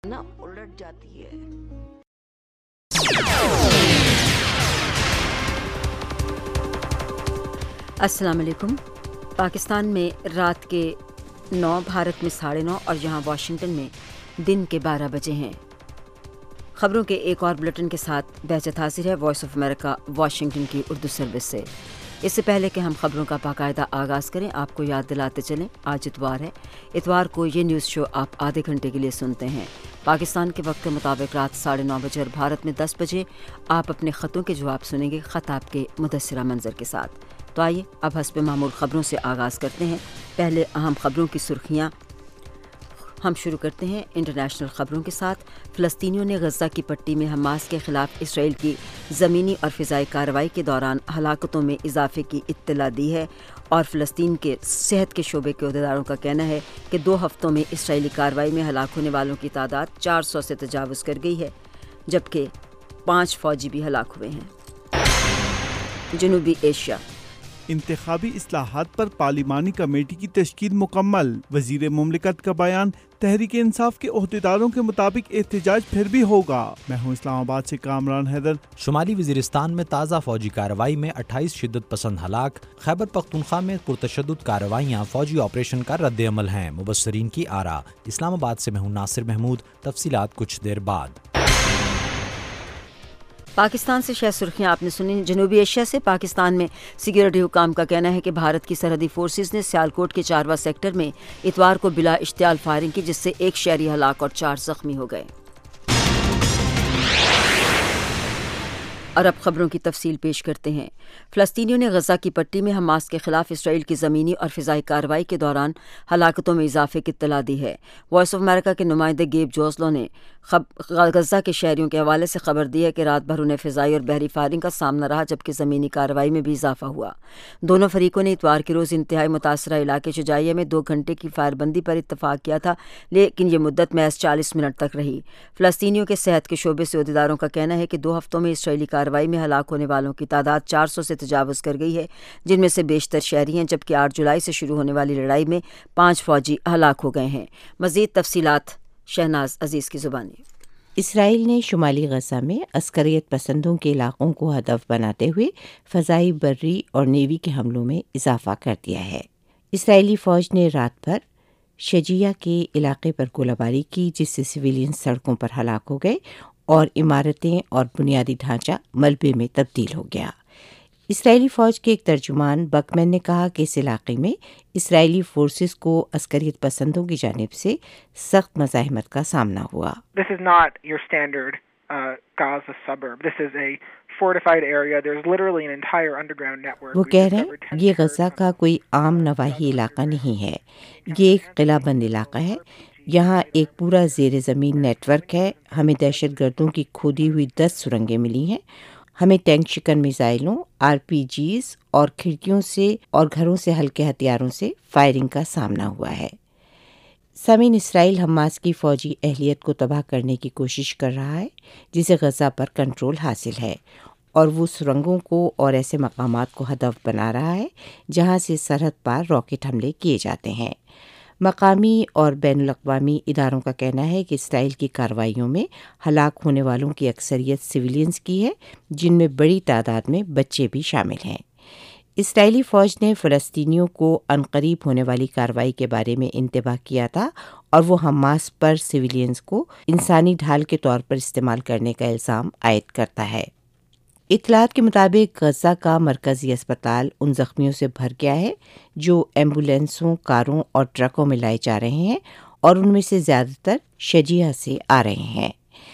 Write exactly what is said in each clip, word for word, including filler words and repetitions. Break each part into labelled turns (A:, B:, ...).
A: نا الٹ جاتی ہے۔
B: السلام علیکم۔ پاکستان میں رات کے نو، بھارت میں ساڑھے نو اور یہاں واشنگٹن میں دن کے بارہ بجے ہیں۔ خبروں کے ایک اور بلیٹن کے ساتھ بہجت حاضر ہے وائس آف امریکہ واشنگٹن کی اردو سروس سے۔ اس سے پہلے کہ ہم خبروں کا باقاعدہ آغاز کریں، آپ کو یاد دلاتے چلیں آج اتوار ہے۔ اتوار کو یہ نیوز شو آپ آدھے گھنٹے کے لیے سنتے ہیں۔ پاکستان کے وقت کے مطابق رات ساڑھے نو بجے اور بھارت میں دس بجے آپ اپنے خطوں کے جواب سنیں گے، خط آپ کے مدثرہ منظر کے ساتھ۔ تو آئیے اب حسب معمول خبروں سے آغاز کرتے ہیں۔ پہلے اہم خبروں کی سرخیاں ہم شروع کرتے ہیں انٹرنیشنل خبروں کے ساتھ۔ فلسطینیوں نے غزہ کی پٹی میں حماس کے خلاف اسرائیل کی زمینی اور فضائی کارروائی کے دوران ہلاکتوں میں اضافے کی اطلاع دی ہے، اور فلسطین کے صحت کے شعبے کے عہدیداروں کا کہنا ہے کہ دو ہفتوں میں اسرائیلی کارروائی میں ہلاک ہونے والوں کی تعداد چار سو سے تجاوز کر گئی ہے، جبکہ پانچ فوجی بھی ہلاک ہوئے ہیں۔ جنوبی ایشیا،
C: انتخابی اصلاحات پر پارلیمانی کمیٹی کی تشکیل مکمل۔ وزیر مملکت کا بیان، تحریک انصاف کے عہدیداروں کے مطابق احتجاج پھر بھی ہوگا۔ میں ہوں اسلام آباد سے کامران حیدر۔
D: شمالی وزیرستان میں تازہ فوجی کارروائی میں اٹھائیس شدت پسند ہلاک۔ خیبر پختونخوا میں پرتشدد کارروائیاں فوجی آپریشن کا رد عمل ہیں، مبصرین کی آراء۔ اسلام آباد سے میں ہوں ناصر محمود، تفصیلات کچھ دیر بعد۔
B: پاکستان سے شہ سرخیاں آپ نے سنی۔ جنوبی ایشیا سے پاکستان میں سیکیورٹی حکام کا کہنا ہے کہ بھارت کی سرحدی فورسز نے سیالکوٹ کے چارواں سیکٹر میں اتوار کو بلا اشتعال فائرنگ کی، جس سے ایک شہری ہلاک اور چار زخمی ہو گئے۔ اور اب خبروں کی تفصیل پیش کرتے ہیں۔ فلسطینیوں نے غزہ کی پٹی میں حماس کے خلاف اسرائیل کی زمینی اور فضائی کارروائی کے دوران ہلاکتوں میں اضافے کی اطلاع دی ہے۔ وائس آف امریکہ کے نمائندے گیب جوزلو نے غزہ کے شہریوں کے حوالے سے خبر دی ہے کہ رات بھر انہیں فضائی اور بحری فائرنگ کا سامنا رہا، جبکہ زمینی کارروائی میں بھی اضافہ ہوا۔ دونوں فریقوں نے اتوار کے روز انتہائی متاثرہ علاقے شجاعیہ میں دو گھنٹے کی فائر بندی پر اتفاق کیا تھا، لیکن یہ مدت محض چالیس منٹ تک رہی۔ فلسطینیوں کے صحت کے شعبے سے عہدیداروں کا کہنا ہے کہ دو ہفتوں میں اسرائیلی کارروائی میں ہلاک ہونے والوں کی تعداد چار سو سے تجاوز کر گئی ہے، جن میں سے بیشتر شہری ہیں، جبکہ آٹھ جولائی سے شروع ہونے والی لڑائی میں پانچ فوجی ہلاک ہو گئے ہیں۔ مزید تفصیلات شہناز عزیز کی زبانی۔
E: اسرائیل نے شمالی غزہ میں عسکریت پسندوں کے علاقوں کو ہدف بناتے ہوئے فضائی، بری اور نیوی کے حملوں میں اضافہ کر دیا ہے۔ اسرائیلی فوج نے رات بھر شجیہ کے علاقے پر گولہ باری کی، جس سے سویلین سڑکوں پر ہلاک ہو گئے اور عمارتیں اور بنیادی ڈھانچہ ملبے میں تبدیل ہو گیا۔ اسرائیلی فوج کے ایک ترجمان بکمین نے کہا کہ اس علاقے میں اسرائیلی فورسز کو عسکریت پسندوں کی جانب سے سخت مزاحمت کا سامنا ہوا۔
F: This is not your standard uh, Gaza suburb. This is a fortified area. There's literally an entire underground network.
E: وہ کہہ رہے ہیں یہ غزہ کا کوئی عام نواحی علاقہ نہیں ہے، یہ ایک قلعہ بند علاقہ ہے۔ یہاں ایک پورا زیر زمین نیٹ ورک ہے۔ ہمیں دہشت گردوں کی کھودی ہوئی دس سرنگیں ملی ہیں۔ ہمیں ٹینک شکن میزائلوں، آر پی جیز اور کھڑکیوں سے اور گھروں سے ہلکے ہتھیاروں سے فائرنگ کا سامنا ہوا ہے۔ سامعین، اسرائیل حماس کی فوجی اہلیت کو تباہ کرنے کی کوشش کر رہا ہے، جسے غزہ پر کنٹرول حاصل ہے، اور وہ سرنگوں کو اور ایسے مقامات کو ہدف بنا رہا ہے جہاں سے سرحد پار راکٹ حملے کیے جاتے ہیں۔ مقامی اور بین الاقوامی اداروں کا کہنا ہے کہ اسرائیل کی کارروائیوں میں ہلاک ہونے والوں کی اکثریت سویلینز کی ہے، جن میں بڑی تعداد میں بچے بھی شامل ہیں۔ اسرائیلی فوج نے فلسطینیوں کو عنقریب ہونے والی کارروائی کے بارے میں انتباہ کیا تھا، اور وہ حماس پر سویلینز کو انسانی ڈھال کے طور پر استعمال کرنے کا الزام عائد کرتا ہے۔ اطلاعات کے مطابق غزہ کا مرکزی اسپتال ان زخمیوں سے بھر گیا ہے جو ایمبولینسوں، کاروں اور ٹرکوں میں لائے جا رہے ہیں، اور ان میں سے زیادہ تر شجیہ سے آ رہے ہیں۔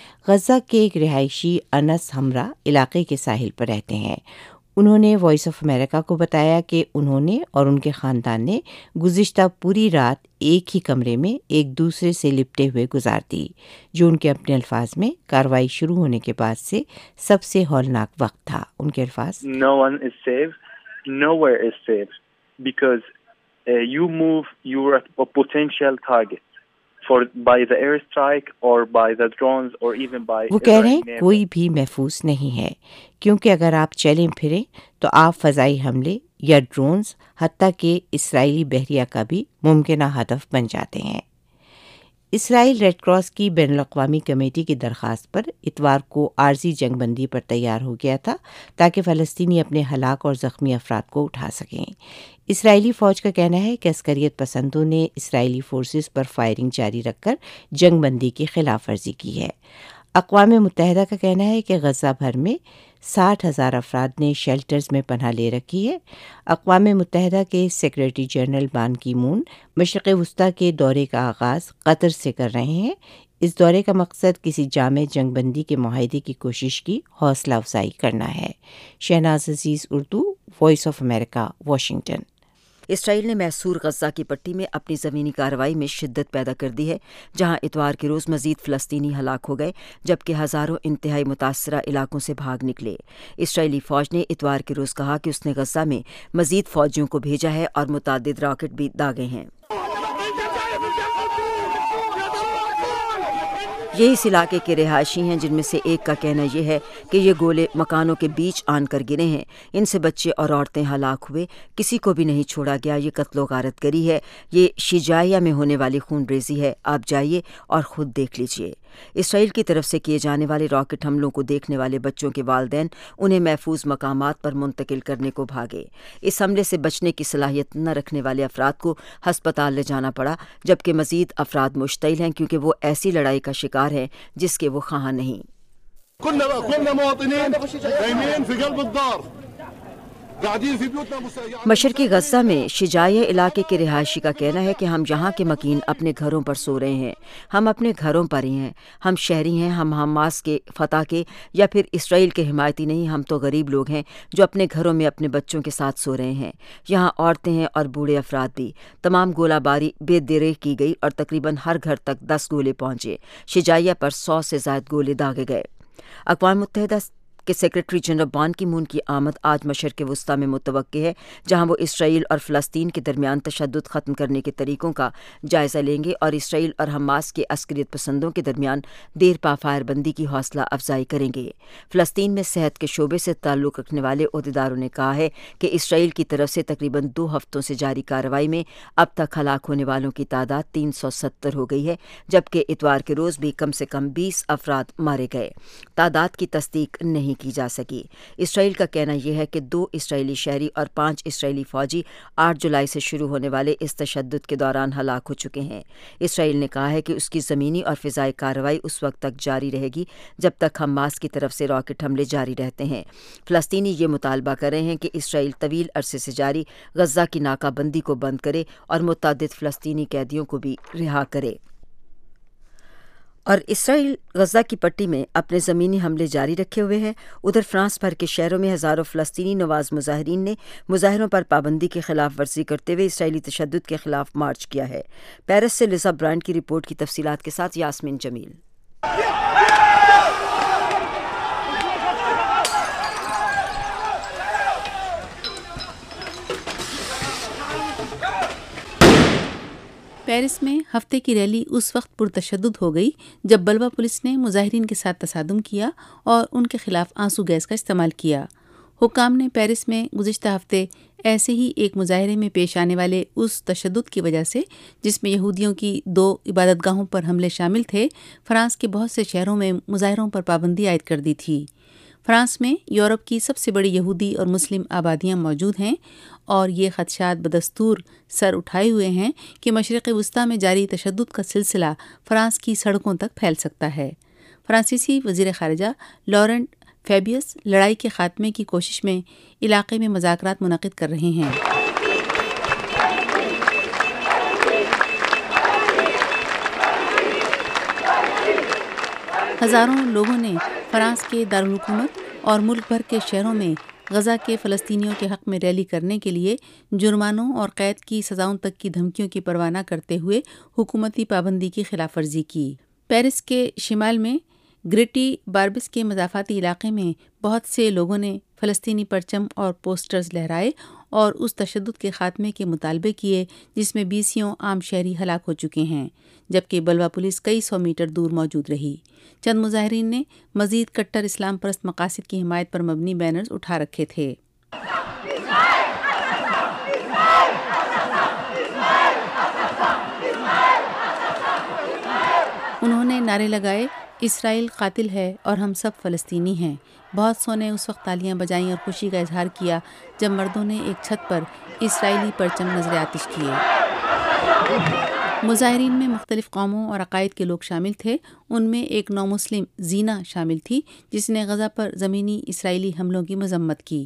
E: غزہ کے ایک رہائشی انس ہمرا علاقے کے ساحل پر رہتے ہیں۔ انہوں نے وائس آف امریکہ کو بتایا کہ انہوں نے اور ان کے خاندان نے گزشتہ پوری رات ایک ہی کمرے میں ایک دوسرے سے لپٹے ہوئے گزار دی، جو ان کے اپنے الفاظ میں کارروائی شروع ہونے کے بعد سے سب سے ہولناک وقت تھا۔ ان کے الفاظ،
G: No one is safe, nowhere is safe, because uh, you move, you are a potential target for by the air strike or by the drones or even by
E: وہ کہہ رہے ہیں کوئی بھی محفوظ نہیں ہے، کیونکہ اگر آپ چلیں پھریں تو آپ فضائی حملے یا ڈرونز، حتیٰ کہ اسرائیلی بحریہ کا بھی ممکنہ ہدف بن جاتے ہیں۔ اسرائیل ریڈ کراس کی بین الاقوامی کمیٹی کی درخواست پر اتوار کو عارضی جنگ بندی پر تیار ہو گیا تھا تاکہ فلسطینی اپنے ہلاک اور زخمی افراد کو اٹھا سکیں۔ اسرائیلی فوج کا کہنا ہے کہ عسکریت پسندوں نے اسرائیلی فورسز پر فائرنگ جاری رکھ کر جنگ بندی کی خلاف ورزی کی ہے۔ اقوام متحدہ کا کہنا ہے کہ غزہ بھر میں ساٹھ ہزار افراد نے شیلٹرز میں پناہ لے رکھی ہے۔ اقوام متحدہ کے سیکریٹری جنرل بان کی مون مشرق وسطیٰ کے دورے کا آغاز قطر سے کر رہے ہیں۔ اس دورے کا مقصد کسی جامع جنگ بندی کے معاہدے کی کوشش کی حوصلہ افزائی کرنا ہے۔ Shahnaz Aziz, Urdu, Voice of America, Washington.
B: Israel نے محصور غزہ کی پٹی میں اپنی زمینی کارروائی میں شدت پیدا کر دی ہے، جہاں اتوار کے روز مزید فلسطینی ہلاک ہو گئے جبکہ ہزاروں انتہائی متاثرہ علاقوں سے بھاگ نکلے۔ اسرائیلی فوج نے اتوار کے روز کہا کہ اس نے غزہ میں مزید فوجیوں کو بھیجا ہے اور متعدد راکٹ بھی داغے ہیں۔ یہ اس علاقے کے رہائشی ہیں جن میں سے ایک کا کہنا یہ ہے کہ یہ گولے مکانوں کے بیچ آن کر گرے ہیں، ان سے بچے اور عورتیں ہلاک ہوئے، کسی کو بھی نہیں چھوڑا گیا۔ یہ قتل و غارت گری ہے، یہ شجاعیہ میں ہونے والی خون ریزی ہے، آپ جائیے اور خود دیکھ لیجیے۔ اسرائیل کی طرف سے کیے جانے والے راکٹ حملوں کو دیکھنے والے بچوں کے والدین انہیں محفوظ مقامات پر منتقل کرنے کو بھاگے۔ اس حملے سے بچنے کی صلاحیت نہ رکھنے والے افراد کو ہسپتال لے جانا پڑا، جبکہ مزید افراد مشتعل ہیں کیونکہ وہ ایسی لڑائی کا شکار ہیں جس کے وہ خواہاں نہیں۔ مشرقی غزہ میں شجاعیہ علاقے کے رہائشی کا کہنا ہے کہ ہم یہاں کے مکین اپنے گھروں پر سو رہے ہیں، ہم اپنے گھروں پر ہی ہیں، ہم شہری ہیں، ہم حماس کے فتح کے یا پھر اسرائیل کے حمایتی نہیں، ہم تو غریب لوگ ہیں جو اپنے گھروں میں اپنے بچوں کے ساتھ سو رہے ہیں۔ یہاں عورتیں ہیں اور بوڑھے افراد بھی۔ تمام گولہ باری بے درے کی گئی اور تقریباً ہر گھر تک دس گولے پہنچے۔ شجاعیہ پر سو سے زائد گولے داغے گئے۔ اقوام متحدہ کہ سیکریٹری جنرل بان کی مون کی آمد آج مشرق وسطیٰ میں متوقع ہے، جہاں وہ اسرائیل اور فلسطین کے درمیان تشدد ختم کرنے کے طریقوں کا جائزہ لیں گے اور اسرائیل اور حماس کے عسکریت پسندوں کے درمیان دیر پا فائر بندی کی حوصلہ افزائی کریں گے۔ فلسطین میں صحت کے شعبے سے تعلق رکھنے والے عہدیداروں نے کہا ہے کہ اسرائیل کی طرف سے تقریباً دو ہفتوں سے جاری کارروائی میں اب تک ہلاک ہونے والوں کی تعداد تین سو ستر ہو گئی ہے، جبکہ اتوار کے روز بھی کم سے کم بیس افراد مارے گئے۔ تعداد کی تصدیق نہیں کی جا سکی۔ اسرائیل کا کہنا یہ ہے کہ دو اسرائیلی شہری اور پانچ اسرائیلی فوجی آٹھ جولائی سے شروع ہونے والے اس تشدد کے دوران ہلاک ہو چکے ہیں۔ اسرائیل نے کہا ہے کہ اس کی زمینی اور فضائی کارروائی اس وقت تک جاری رہے گی جب تک حماس کی طرف سے راکٹ حملے جاری رہتے ہیں۔ فلسطینی یہ مطالبہ کر رہے ہیں کہ اسرائیل طویل عرصے سے جاری غزہ کی ناکہ بندی کو بند کرے اور متعدد فلسطینی قیدیوں کو بھی رہا کرے۔ اور اسرائیل غزہ کی پٹی میں اپنے زمینی حملے جاری رکھے ہوئے ہے۔ ادھر فرانس بھر کے شہروں میں ہزاروں فلسطینی نواز مظاہرین نے مظاہروں پر پابندی کی خلاف ورزی کرتے ہوئے اسرائیلی تشدد کے خلاف مارچ کیا ہے۔ پیرس سے لیزا برانڈ کی رپورٹ کی تفصیلات کے ساتھ یاسمین جمیل۔
H: پیرس میں ہفتے کی ریلی اس وقت پرتشدد ہو گئی جب بلوا پولیس نے مظاہرین کے ساتھ تصادم کیا اور ان کے خلاف آنسو گیس کا استعمال کیا۔ حکام نے پیرس میں گزشتہ ہفتے ایسے ہی ایک مظاہرے میں پیش آنے والے اس تشدد کی وجہ سے جس میں یہودیوں کی دو عبادت گاہوں پر حملے شامل تھے، فرانس کے بہت سے شہروں میں مظاہروں پر پابندی عائد کر دی تھی۔ فرانس میں یورپ کی سب سے بڑی یہودی اور مسلم آبادیاں موجود ہیں اور یہ خدشات بدستور سر اٹھائے ہوئے ہیں کہ مشرق وسطیٰ میں جاری تشدد کا سلسلہ فرانس کی سڑکوں تک پھیل سکتا ہے۔ فرانسیسی وزیر خارجہ لورنٹ فیبیس لڑائی کے خاتمے کی کوشش میں علاقے میں مذاکرات منعقد کر رہے ہیں۔ ہزاروں لوگوں نے فرانس کے دارالحکومت اور ملک بھر کے شہروں میں غزہ کے فلسطینیوں کے حق میں ریلی کرنے کے لیے جرمانوں اور قید کی سزاؤں تک کی دھمکیوں کی پرواہ نہ کرتے ہوئے حکومتی پابندی کی خلاف ورزی کی۔ پیرس کے شمال میں گریٹی باربس کے مضافاتی علاقے میں بہت سے لوگوں نے فلسطینی پرچم اور پوسٹرز لہرائے اور اس تشدد کے خاتمے کے مطالبے کیے جس میں بیسیوں عام شہری ہلاک ہو چکے ہیں، جبکہ بلوا پولیس کئی سو میٹر دور موجود رہی۔ چند مظاہرین نے مزید کٹر اسلام پرست مقاصد کی حمایت پر مبنی بینرز اٹھا رکھے تھے۔ نعرے لگائے اسرائیل قاتل ہے اور ہم سب فلسطینی ہیں۔ بہت سو نے اس وقت تالیاں بجائیں اور خوشی کا اظہار کیا جب مردوں نے ایک چھت پر اسرائیلی پرچم نظر آتش کیے۔ مظاہرین میں مختلف قوموں اور عقائد کے لوگ شامل تھے۔ ان میں ایک نو مسلم زینا شامل تھی جس نے غزہ پر زمینی اسرائیلی حملوں کی مذمت کی۔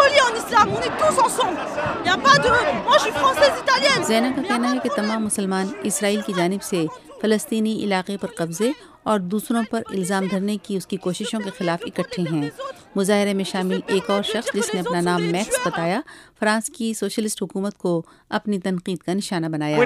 H: زینا کا کہنا ہے کہ تمام مسلمان اسرائیل کی جانب سے فلسطینی علاقے پر قبضے اور دوسروں پر الزام دھرنے کی اس کی کوششوں کے خلاف اکٹھے ہیں۔ مظاہرے میں شامل ایک اور شخص جس نے اپنا نام میکس بتایا، فرانس کی سوشلسٹ حکومت کو اپنی تنقید کا نشانہ بنایا۔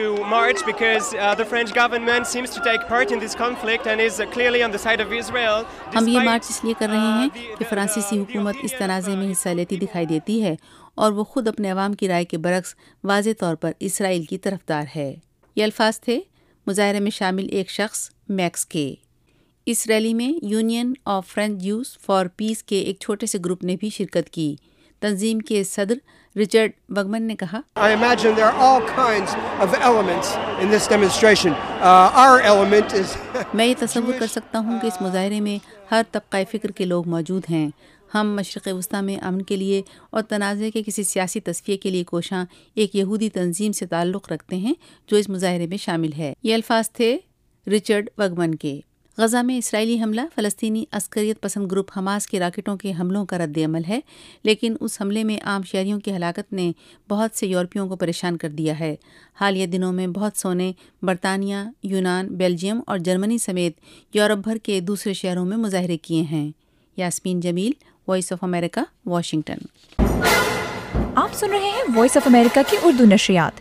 H: ہم یہ مارچ اس لیے کر رہے ہیں کہ فرانسیسی حکومت اس تنازع میں حصہ لیتی دکھائی دیتی ہے اور وہ خود اپنے عوام کی رائے کے برعکس واضح طور پر اسرائیل کی طرفدار ہے۔ یہ الفاظ تھے مظاہرے میں شامل ایک شخص میکس کے۔ اس ریلی میں Union of French Jews for Peace کے ایک چھوٹے سے گروپ نے بھی شرکت کی۔ تنظیم کے صدر رچرڈ وگمن نے کہا،
I: I imagine there are all kinds of elements in this demonstration. Uh, our element is
H: میں یہ تصور کر سکتا ہوں کہ اس مظاہرے میں ہر طبقہ فکر کے لوگ موجود ہیں۔ ہم مشرق وسطیٰ میں امن کے لیے اور تنازع کے کسی سیاسی تصفیے کے لیے کوشاں ایک یہودی تنظیم سے تعلق رکھتے ہیں جو اس مظاہرے میں شامل ہے۔ یہ الفاظ تھے رچرڈ وگمن کے۔ غزہ میں اسرائیلی حملہ فلسطینی عسکریت پسند گروپ حماس کے راکٹوں کے حملوں کا رد عمل ہے، لیکن اس حملے میں عام شہریوں کی ہلاکت نے بہت سے یورپیوں کو پریشان کر دیا ہے۔ حالیہ دنوں میں بہت سو نے برطانیہ، یونان، بیلجیم اور جرمنی سمیت یورپ بھر کے دوسرے شہروں میں مظاہرے کیے ہیں۔ Yasmeen Jamil, Voice of America, Washington.
J: آپ سن رہے ہیں وائس آف امریکہ کی اردو نشریات۔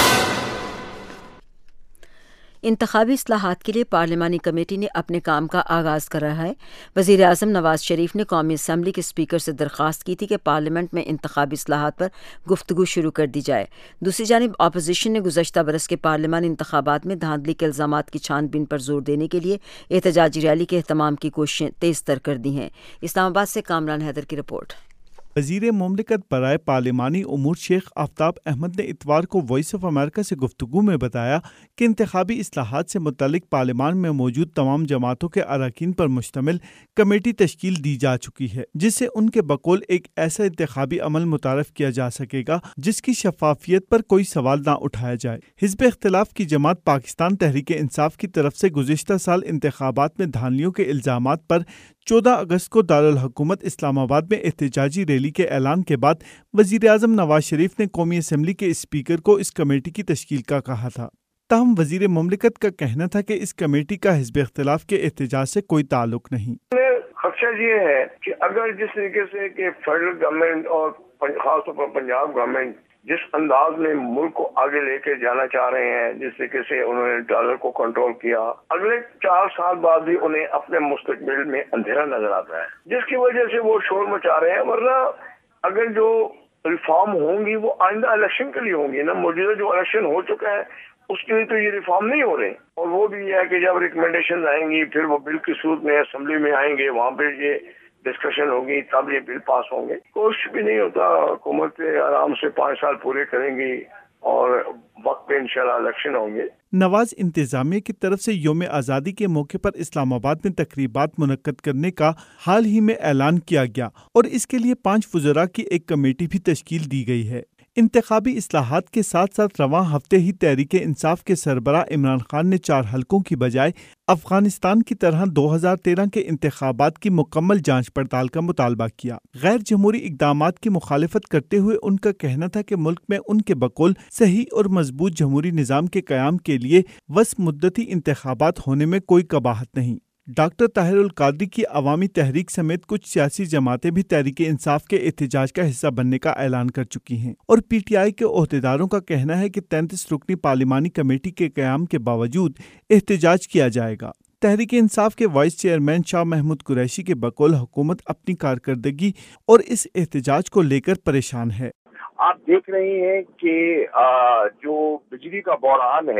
B: انتخابی اصلاحات کے لیے پارلیمانی کمیٹی نے اپنے کام کا آغاز کر رہا ہے۔ وزیر اعظم نواز شریف نے قومی اسمبلی کے اسپیکر سے درخواست کی تھی کہ پارلیمنٹ میں انتخابی اصلاحات پر گفتگو شروع کر دی جائے۔ دوسری جانب اپوزیشن نے گزشتہ برس کے پارلیمانی انتخابات میں دھاندلی کے الزامات کی چھان بین پر زور دینے کے لیے احتجاجی ریلی کے اہتمام کی کوششیں تیز تر کر دی ہیں۔ اسلام آباد سے کامران حیدر کی رپورٹ۔
C: وزیر مملکت برائے پارلیمانی امور شیخ آفتاب احمد نے اتوار کو وائس آف امریکہ سے گفتگو میں بتایا کہ انتخابی اصلاحات سے متعلق پارلیمان میں موجود تمام جماعتوں کے اراکین پر مشتمل کمیٹی تشکیل دی جا چکی ہے، جس سے ان کے بقول ایک ایسا انتخابی عمل متعارف کیا جا سکے گا جس کی شفافیت پر کوئی سوال نہ اٹھایا جائے۔ حزب اختلاف کی جماعت پاکستان تحریک انصاف کی طرف سے گزشتہ سال انتخابات میں دھاندلیوں کے الزامات پر چودہ اگست کو دارالحکومت اسلام آباد میں احتجاجی ریلی کے اعلان کے بعد وزیر اعظم نواز شریف نے قومی اسمبلی کے اسپیکر کو اس کمیٹی کی تشکیل کا کہا تھا۔ تاہم وزیر مملکت کا کہنا تھا کہ اس کمیٹی کا حزب اختلاف کے احتجاج سے کوئی تعلق نہیں۔
K: خدشہ یہ ہے کہ اگر جس طریقے سے کہ فیڈرل گورنمنٹ اور خاص طور پر پنجاب گورنمنٹ جس انداز میں ملک کو آگے لے کے جانا چاہ رہے ہیں، جس طریقے سے انہوں نے ڈالر کو کنٹرول کیا، اگلے چار سال بعد بھی انہیں اپنے مستقبل میں اندھیرا نظر آتا ہے، جس کی وجہ سے وہ شور مچا رہے ہیں۔ ورنہ اگر جو ریفارم ہوں گی وہ آئندہ الیکشن کے لیے ہوں گی نا، موجودہ جو الیکشن ہو چکا ہے اس کے لیے تو یہ ریفارم نہیں ہو رہے، اور وہ بھی یہ ہے کہ جب ریکمنڈیشن آئیں گی پھر وہ بل کی صورت میں اسمبلی میں آئیں گے، وہاں پہ یہ ڈسکشن ہوگی، تب یہ بل پاس ہوں گے۔ کوشش بھی نہیں ہوتا، حکومت آرام سے پانچ سال پورے کریں گی اور وقت پہ انشاءاللہ الیکشن ہوں گے۔
C: نواز انتظامیہ کی طرف سے یوم آزادی کے موقع پر اسلام آباد میں تقریبات منعقد کرنے کا حال ہی میں اعلان کیا گیا اور اس کے لیے پانچ وزراء کی ایک کمیٹی بھی تشکیل دی گئی ہے۔ انتخابی اصلاحات کے ساتھ ساتھ رواں ہفتے ہی تحریک انصاف کے سربراہ عمران خان نے چار حلقوں کی بجائے افغانستان کی طرح دو ہزار تیرہ کے انتخابات کی مکمل جانچ پڑتال کا مطالبہ کیا۔ غیر جمہوری اقدامات کی مخالفت کرتے ہوئے ان کا کہنا تھا کہ ملک میں ان کے بقول صحیح اور مضبوط جمہوری نظام کے قیام کے لیے وسط مدتی انتخابات ہونے میں کوئی قباحت نہیں۔ ڈاکٹر طاہر القادری کی عوامی تحریک سمیت کچھ سیاسی جماعتیں بھی تحریک انصاف کے احتجاج کا حصہ بننے کا اعلان کر چکی ہیں، اور پی ٹی آئی کے عہدیداروں کا کہنا ہے کہ تینتیس رکنی پارلیمانی کمیٹی کے قیام کے باوجود احتجاج کیا جائے گا۔ تحریک انصاف کے وائس چیئرمین شاہ محمود قریشی کے بقول حکومت اپنی کارکردگی اور اس احتجاج کو لے کر پریشان ہے۔
L: آپ دیکھ رہے ہیں کہ جو بجلی کا بحران ہے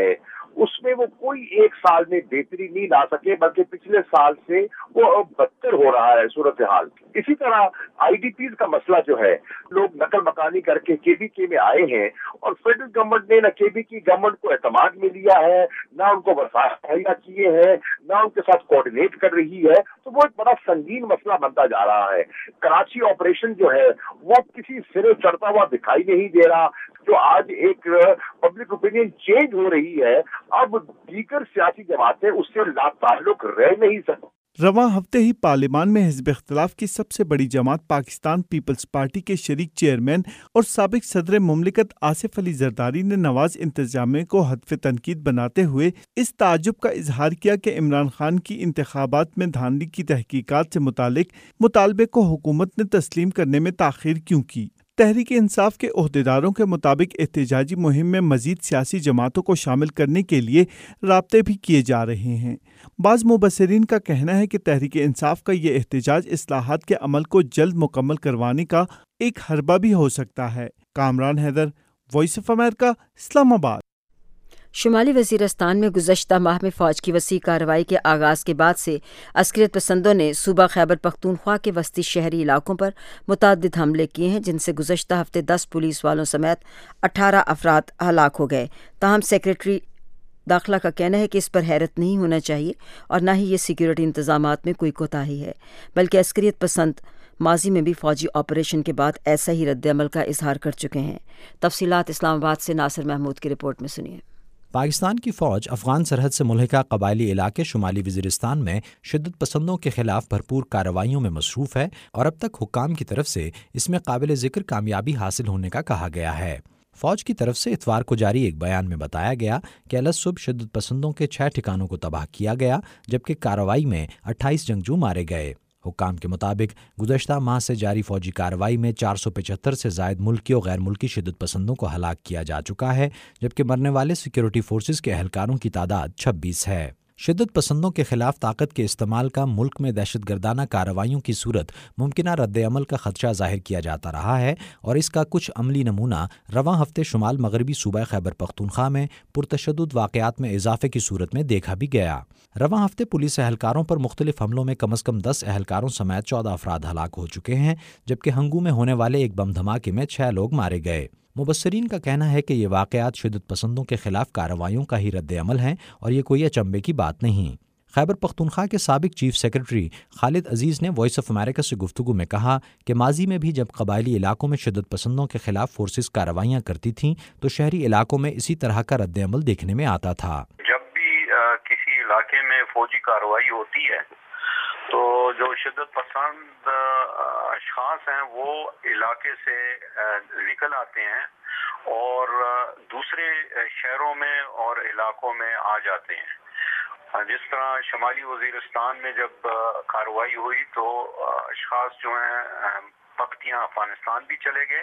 L: اس میں وہ کوئی ایک سال میں بہتری نہیں لا سکے، بلکہ پچھلے سال سے وہ بدتر ہو رہا ہے صورتحال۔ اسی طرح آئی ڈی پیز کا مسئلہ جو ہے، لوگ نقل مکانی کر کے کے بی کے میں آئے ہیں اور فیڈرل گورنمنٹ نے نہ کے بی کی گورنمنٹ کو اعتماد میں لیا ہے، نہ ان کو وسائل مہیا کیے ہیں، نہ ان کے ساتھ کوآرڈینیٹ کر رہی ہے، تو وہ ایک بڑا سنگین مسئلہ بنتا جا رہا ہے۔ کراچی آپریشن جو ہے وہ کسی سرے چڑھتا ہوا دکھائی نہیں دے رہا۔ جو آج ایک پبلک اوپینین چینج ہو رہی ہے، اب دیگر سیاسی جماعتیں اس سے لا تعلق رہ نہیں سکتی۔
C: رواں ہفتے ہی پارلیمان میں حزب اختلاف کی سب سے بڑی جماعت پاکستان پیپلز پارٹی کے شریک چیئرمین اور سابق صدر مملکت آصف علی زرداری نے نواز انتظامیہ کو ہدف تنقید بناتے ہوئے اس تعجب کا اظہار کیا کہ عمران خان کی انتخابات میں دھاندلی کی تحقیقات سے متعلق مطالبے کو حکومت نے تسلیم کرنے میں تاخیر کیوں کی۔ تحریک انصاف کے عہدیداروں کے مطابق احتجاجی مہم میں مزید سیاسی جماعتوں کو شامل کرنے کے لیے رابطے بھی کیے جا رہے ہیں۔ بعض مبصرین کا کہنا ہے کہ تحریک انصاف کا یہ احتجاج اصلاحات کے عمل کو جلد مکمل کروانے کا ایک حربہ بھی ہو سکتا ہے۔ Kamran Haider, Voice of America, Islamabad.
B: شمالی وزیرستان میں گزشتہ ماہ میں فوج کی وسیع کارروائی کے آغاز کے بعد سے عسکریت پسندوں نے صوبہ خیبر پختونخوا کے وسطی شہری علاقوں پر متعدد حملے کیے ہیں، جن سے گزشتہ ہفتے دس پولیس والوں سمیت اٹھارہ افراد ہلاک ہو گئے۔ تاہم سیکریٹری داخلہ کا کہنا ہے کہ اس پر حیرت نہیں ہونا چاہیے اور نہ ہی یہ سیکیورٹی انتظامات میں کوئی کوتاہی ہے، بلکہ عسکریت پسند ماضی میں بھی فوجی آپریشن کے بعد ایسا ہی رد عمل کا اظہار کر چکے ہیں۔ تفصیلات اسلام آباد سے ناصر محمود کی رپورٹ میں سنیے۔
D: پاکستان کی فوج افغان سرحد سے ملحقہ قبائلی علاقے شمالی وزیرستان میں شدت پسندوں کے خلاف بھرپور کارروائیوں میں مصروف ہے اور اب تک حکام کی طرف سے اس میں قابل ذکر کامیابی حاصل ہونے کا کہا گیا ہے۔ فوج کی طرف سے اتوار کو جاری ایک بیان میں بتایا گیا کہ الصبح شدت پسندوں کے چھ ٹھکانوں کو تباہ کیا گیا، جبکہ کارروائی میں اٹھائیس جنگجو مارے گئے۔ حکام کے مطابق گزشتہ ماہ سے جاری فوجی کارروائی میں چار سو پچہتر سے زائد ملکی اور غیر ملکی شدت پسندوں کو ہلاک کیا جا چکا ہے، جبکہ مرنے والے سیکیورٹی فورسز کے اہلکاروں کی تعداد چھبیس ہے۔ شدت پسندوں کے خلاف طاقت کے استعمال کا ملک میں دہشت گردانہ کارروائیوں کی صورت ممکنہ رد عمل کا خدشہ ظاہر کیا جاتا رہا ہے اور اس کا کچھ عملی نمونہ رواں ہفتے شمال مغربی صوبہ خیبر پختونخوا میں پرتشدد واقعات میں اضافے کی صورت میں دیکھا بھی گیا۔ رواں ہفتے پولیس اہلکاروں پر مختلف حملوں میں کم از کم دس اہلکاروں سمیت چودہ افراد ہلاک ہو چکے ہیں، جبکہ ہنگو میں ہونے والے ایک بم دھماکے میں چھ لوگ مارے گئے۔ مبصرین کا کہنا ہے کہ یہ واقعات شدت پسندوں کے خلاف کارروائیوں کا ہی رد عمل ہیں اور یہ کوئی اچنبے کی بات نہیں۔ خیبر پختونخوا کے سابق چیف سیکرٹری خالد عزیز نے وائس آف امریکہ سے گفتگو میں کہا کہ ماضی میں بھی جب قبائلی علاقوں میں شدت پسندوں کے خلاف فورسز کارروائیاں کرتی تھیں تو شہری علاقوں میں اسی طرح کا رد عمل دیکھنے میں آتا تھا۔
M: جب بھی کسی علاقے میں فوجی کارروائی ہوتی ہے تو جو شدت پسند اشخاص ہیں وہ علاقے سے نکل آتے ہیں اور دوسرے شہروں میں اور علاقوں میں آ جاتے ہیں۔ جس طرح شمالی وزیرستان میں جب کارروائی ہوئی تو اشخاص جو ہیں پختیاں افغانستان بھی چلے گئے،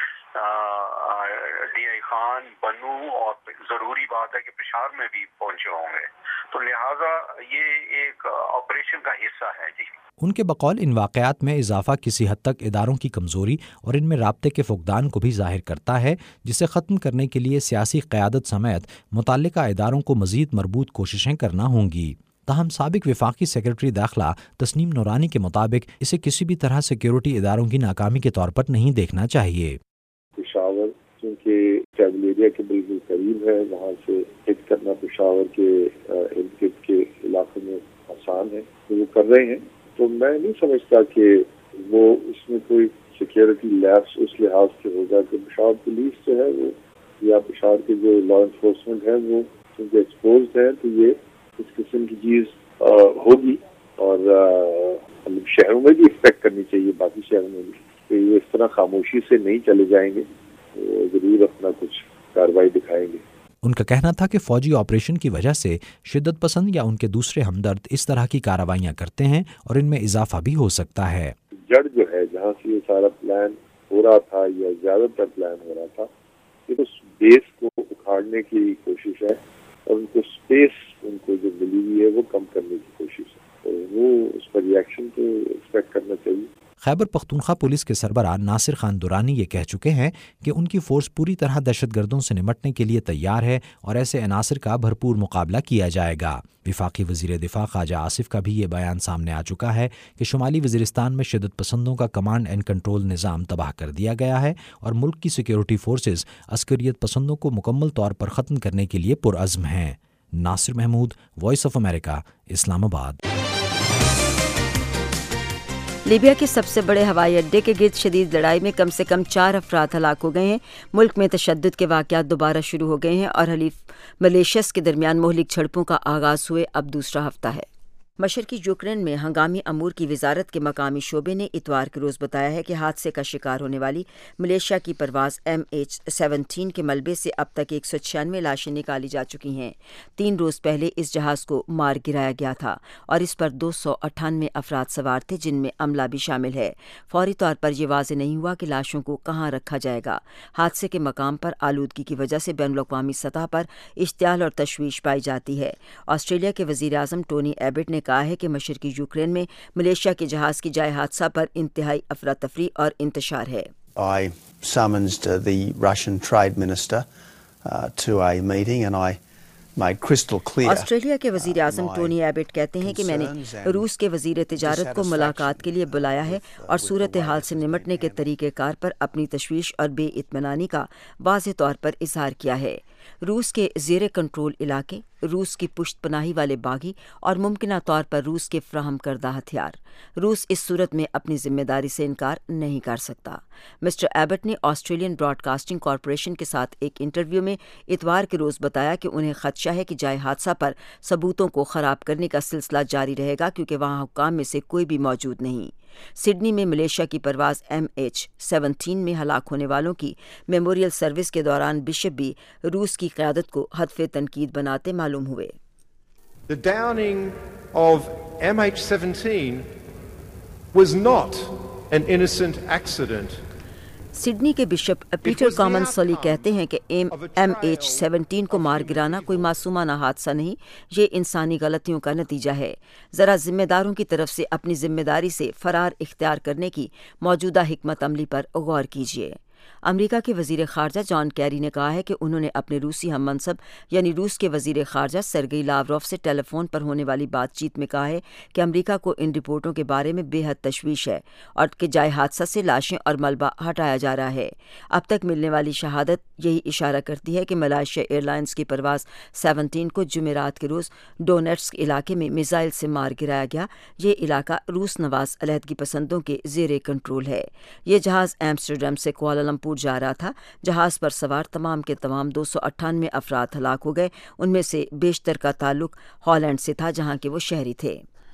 M: ڈی آئی خان، بنو، اور ضروری بات ہے کہ پشاور میں بھی پہنچے ہوں گے، تو لہٰذا یہ ایک آپریشن کا حصہ ہے۔ جی
D: ان کے بقول ان واقعات میں اضافہ کسی حد تک اداروں کی کمزوری اور ان میں رابطے کے فقدان کو بھی ظاہر کرتا ہے، جسے ختم کرنے کے لیے سیاسی قیادت سمیت متعلقہ اداروں کو مزید مربوط کوششیں کرنا ہوں گی۔ تاہم سابق وفاقی سیکرٹری داخلہ تسنیم نورانی کے مطابق اسے کسی بھی طرح سیکیورٹی اداروں کی ناکامی کے طور پر نہیں دیکھنا چاہیے۔
N: پشاور چونکہ ٹریبل ایریا کے بالکل قریب ہے، وہاں سے ہٹ کرنا پشاور کے ارد گرد کے علاقوں میں آسان ہے، تو وہ کر رہے ہیں۔ تو میں نہیں سمجھتا کہ وہ اس میں کوئی سیکیورٹی لیپس اس لحاظ سے ہوگا کہ پشاور پولیس جو ہے وہ یا پشاور کے جو لا انفورسمنٹ ہے وہ چونکہ ایکسپوزڈ ہے تو یہ اس قسم کی چیز ہوگی، اور شہروں میں بھی ایکسپیکٹ کرنی چاہیے، باقی شہروں میں بھی کہ یہ اس طرح خاموشی سے نہیں چلے جائیں گے، ضرور اپنا کچھ کارروائی دکھائیں گے۔
D: ان کا کہنا تھا کہ فوجی آپریشن کی وجہ سے شدت پسند یا ان کے دوسرے ہمدرد اس طرح کی کارروائیاں کرتے ہیں اور ان میں اضافہ بھی ہو سکتا ہے۔
N: جڑ جو ہے جہاں سے یہ سارا پلان ہو رہا تھا یا زیادہ تر پلان ہو رہا تھا، یہ اس بیس کو اکھاڑنے کی کوشش ہے اور ان کو سپیس ان کو جو ملی ہوئی ہے وہ کم کرنے کی کوشش ہے، تو وہ اس پر ریئیکشن کو ایکسپیکٹ کرنا چاہیے۔
D: خیبر پختونخوا پولیس کے سربراہ ناصر خان درانی یہ کہہ چکے ہیں کہ ان کی فورس پوری طرح دہشت گردوں سے نمٹنے کے لیے تیار ہے اور ایسے عناصر کا بھرپور مقابلہ کیا جائے گا۔ وفاقی وزیر دفاع خواجہ آصف کا بھی یہ بیان سامنے آ چکا ہے کہ شمالی وزیرستان میں شدت پسندوں کا کمانڈ اینڈ کنٹرول نظام تباہ کر دیا گیا ہے اور ملک کی سیکیورٹی فورسز عسکریت پسندوں کو مکمل طور پر ختم کرنے کے لیے پرعزم ہیں۔ Nasir Mahmood, Voice of America, Islamabad.
B: Libya کے سب سے بڑے ہوائی اڈے کے گرد شدید لڑائی میں کم سے کم چار افراد ہلاک ہو گئے ہیں۔ ملک میں تشدد کے واقعات دوبارہ شروع ہو گئے ہیں اور حلیف ملیشیاز کے درمیان مہلک جھڑپوں کا آغاز ہوئے اب دوسرا ہفتہ ہے۔ مشرقی یوکرین میں ہنگامی امور کی وزارت کے مقامی شعبے نے اتوار کے روز بتایا ہے کہ حادثے کا شکار ہونے والی ملیشیا کی پرواز ایم ایچ سیونٹین کے ملبے سے اب تک ایک سو چھیانوے لاشیں نکالی جا چکی ہیں۔ تین روز پہلے اس جہاز کو مار گرایا گیا تھا اور اس پر دو سو اٹھانوے افراد سوار تھے، جن میں عملہ بھی شامل ہے۔ فوری طور پر یہ واضح نہیں ہوا کہ لاشوں کو کہاں رکھا جائے گا۔ حادثے کے مقام پر آلودگی کی وجہ سے بین الاقوامی سطح پر اشتعال اور تشویش پائی جاتی ہے۔ آسٹریلیا کے وزیر اعظم ٹونی ایبٹ نے کہا ہے کہ مشرقی یوکرین میں ملیشیا کے جہاز کی جائے حادثہ پر انتہائی افراتفری اور انتشار ہے۔
O: I summoned uh, the Russian trade minister uh, to a meeting and I made crystal clear.
B: Australia کے وزیر اعظم ٹونی ایبٹ کہتے ہیں کہ میں نے روس کے وزیر تجارت کو ملاقات کے لیے بلایا ہے اور صورتحال سے نمٹنے کے طریقہ کار پر اپنی تشویش اور بے اطمینانی کا واضح طور پر اظہار کیا ہے۔ روس کے زیر کنٹرول علاقے، روس کی پشت پناہی والے باغی اور ممکنہ طور پر روس کے فراہم کردہ ہتھیار، روس اس صورت میں اپنی ذمہ داری سے انکار نہیں کر سکتا۔ مسٹر ایبٹ نے آسٹریلین براڈ کاسٹنگ کارپوریشن کے ساتھ ایک انٹرویو میں اتوار کے روز بتایا کہ انہیں خدشہ ہے کہ جائے حادثہ پر ثبوتوں کو خراب کرنے کا سلسلہ جاری رہے گا کیونکہ وہاں حکام میں سے کوئی بھی موجود نہیں۔ سڈنی میں ملیشیا کی پرواز ایم ایچ سیونٹین میں ہلاک ہونے والوں کی میموریل سروس کے دوران بشپ بھی روس کی قیادت کو ہدف تنقید بناتے معلوم ہوئے۔
P: The downing of M H seventeen was not an innocent accident.
B: Sydney کے بشپ پیٹر کامن سولی کہتے ہیں کہ ایم ایچ سیونٹین کو مار گرانا کوئی معصومانہ حادثہ نہیں، یہ انسانی غلطیوں کا نتیجہ ہے۔ ذرا ذمہ داروں کی طرف سے اپنی ذمہ داری سے فرار اختیار کرنے کی موجودہ حکمت عملی پر غور کیجیے۔ امریکہ کے وزیر خارجہ جان کیری نے کہا ہے کہ انہوں نے اپنے روسی ہم منصب یعنی روس کے وزیر خارجہ سرگئی لاوروف سے ٹیلی فون پر ہونے والی بات چیت میں کہا ہے کہ امریکہ کو ان رپورٹوں کے بارے میں بے حد تشویش ہے اور کہ جائے حادثہ سے لاشیں اور ملبہ ہٹایا جا رہا ہے۔ اب تک ملنے والی شہادت یہی اشارہ کرتی ہے کہ ملائیشیا ایئر لائنز کی پرواز سیونٹین کو جمعرات کے روز ڈونیٹسک علاقے میں میزائل سے مار گرایا گیا۔ یہ علاقہ روس نواز علیحدگی پسندوں کے زیر کنٹرول ہے۔ یہ جہاز ایمسٹرڈیم سے کوالالمپور جا رہا تھا۔ جہاز پر سوار تمام کے تمام دو سو اٹھانوے افراد ہلاک ہو گئے، ان میں سے بیشتر کا تعلق ہالینڈ سے تھا جہاں کے وہ شہری تھے۔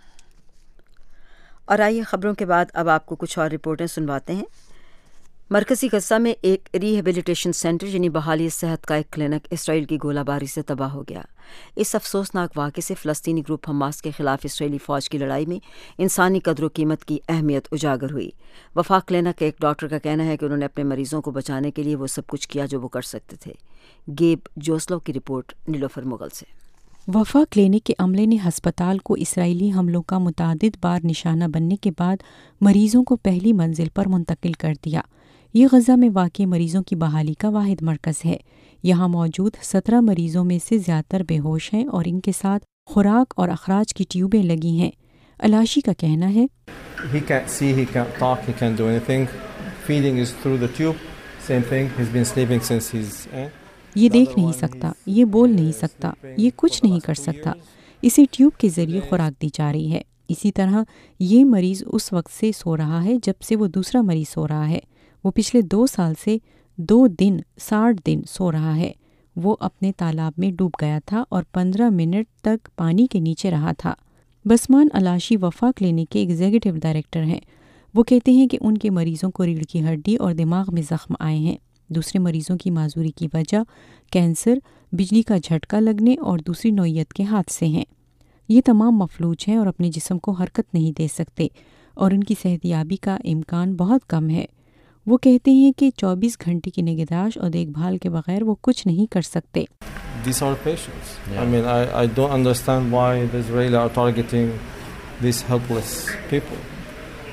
B: اور آئیے خبروں کے بعد اب آپ کو کچھ اور رپورٹیں سنواتے ہیں۔ مرکزی غزہ میں ایک ری ہیبلیٹیشن سینٹر یعنی بحالی صحت کا ایک کلینک اسرائیل کی گولہ باری سے تباہ ہو گیا۔ اس افسوسناک واقعے سے فلسطینی گروپ حماس کے خلاف اسرائیلی فوج کی لڑائی میں انسانی قدر و قیمت کی اہمیت اجاگر ہوئی۔ وفاق کلینک کے ایک ڈاکٹر کا کہنا ہے کہ انہوں نے اپنے مریضوں کو بچانے کے لیے وہ سب کچھ کیا جو وہ کر سکتے تھے۔ گیب جوسلو کی رپورٹ نیلوفر مغل سے۔
Q: وفا کلینک کے عملے نے ہسپتال کو اسرائیلی حملوں کا متعدد بار نشانہ بننے کے بعد مریضوں کو پہلی منزل پر منتقل کر دیا۔ یہ غزہ میں واقع مریضوں کی بحالی کا واحد مرکز ہے۔ یہاں موجود سترہ مریضوں میں سے زیادہ تر بے ہوش ہیں اور ان کے ساتھ خوراک اور اخراج کی ٹیوبیں لگی ہیں۔ علاشی کا کہنا ہے
R: He can't see, he can't talk, he can't do anything. Feeding is through the tube. Same thing. He's been sleeping since he's eh?
Q: یہ دیکھ نہیں سکتا، یہ بول نہیں سکتا، یہ کچھ نہیں کر سکتا۔ اسے ٹیوب کے ذریعے خوراک دی جا رہی ہے۔ اسی طرح یہ مریض اس وقت سے سو رہا ہے جب سے وہ دوسرا مریض سو رہا ہے۔ وہ پچھلے دو سال سے دو دن ساٹھ دن سو رہا ہے۔ وہ اپنے تالاب میں ڈوب گیا تھا اور پندرہ منٹ تک پانی کے نیچے رہا تھا۔ بسمان علاشی وفا کلینک کے ایگزیکٹو ڈائریکٹر ہیں۔ وہ کہتے ہیں کہ ان کے مریضوں کو ریڑھ کی ہڈی اور دماغ میں زخم آئے ہیں۔ دوسرے مریضوں کی معذوری کی وجہ کینسر، بجلی کا جھٹکا لگنے اور دوسری نوعیت کے حادثے ہیں۔ یہ تمام مفلوج ہیں اور اپنے جسم کو حرکت نہیں دے سکتے اور ان کی صحتیابی کا امکان بہت کم ہے۔ وہ کہتے ہیں کہ چوبیس گھنٹے کی نگہداشت اور دیکھ بھال کے بغیر وہ کچھ نہیں کر سکتے۔
R: These are patients. Yeah. I mean, I, I don't understand why the Israelis are targeting these helpless people.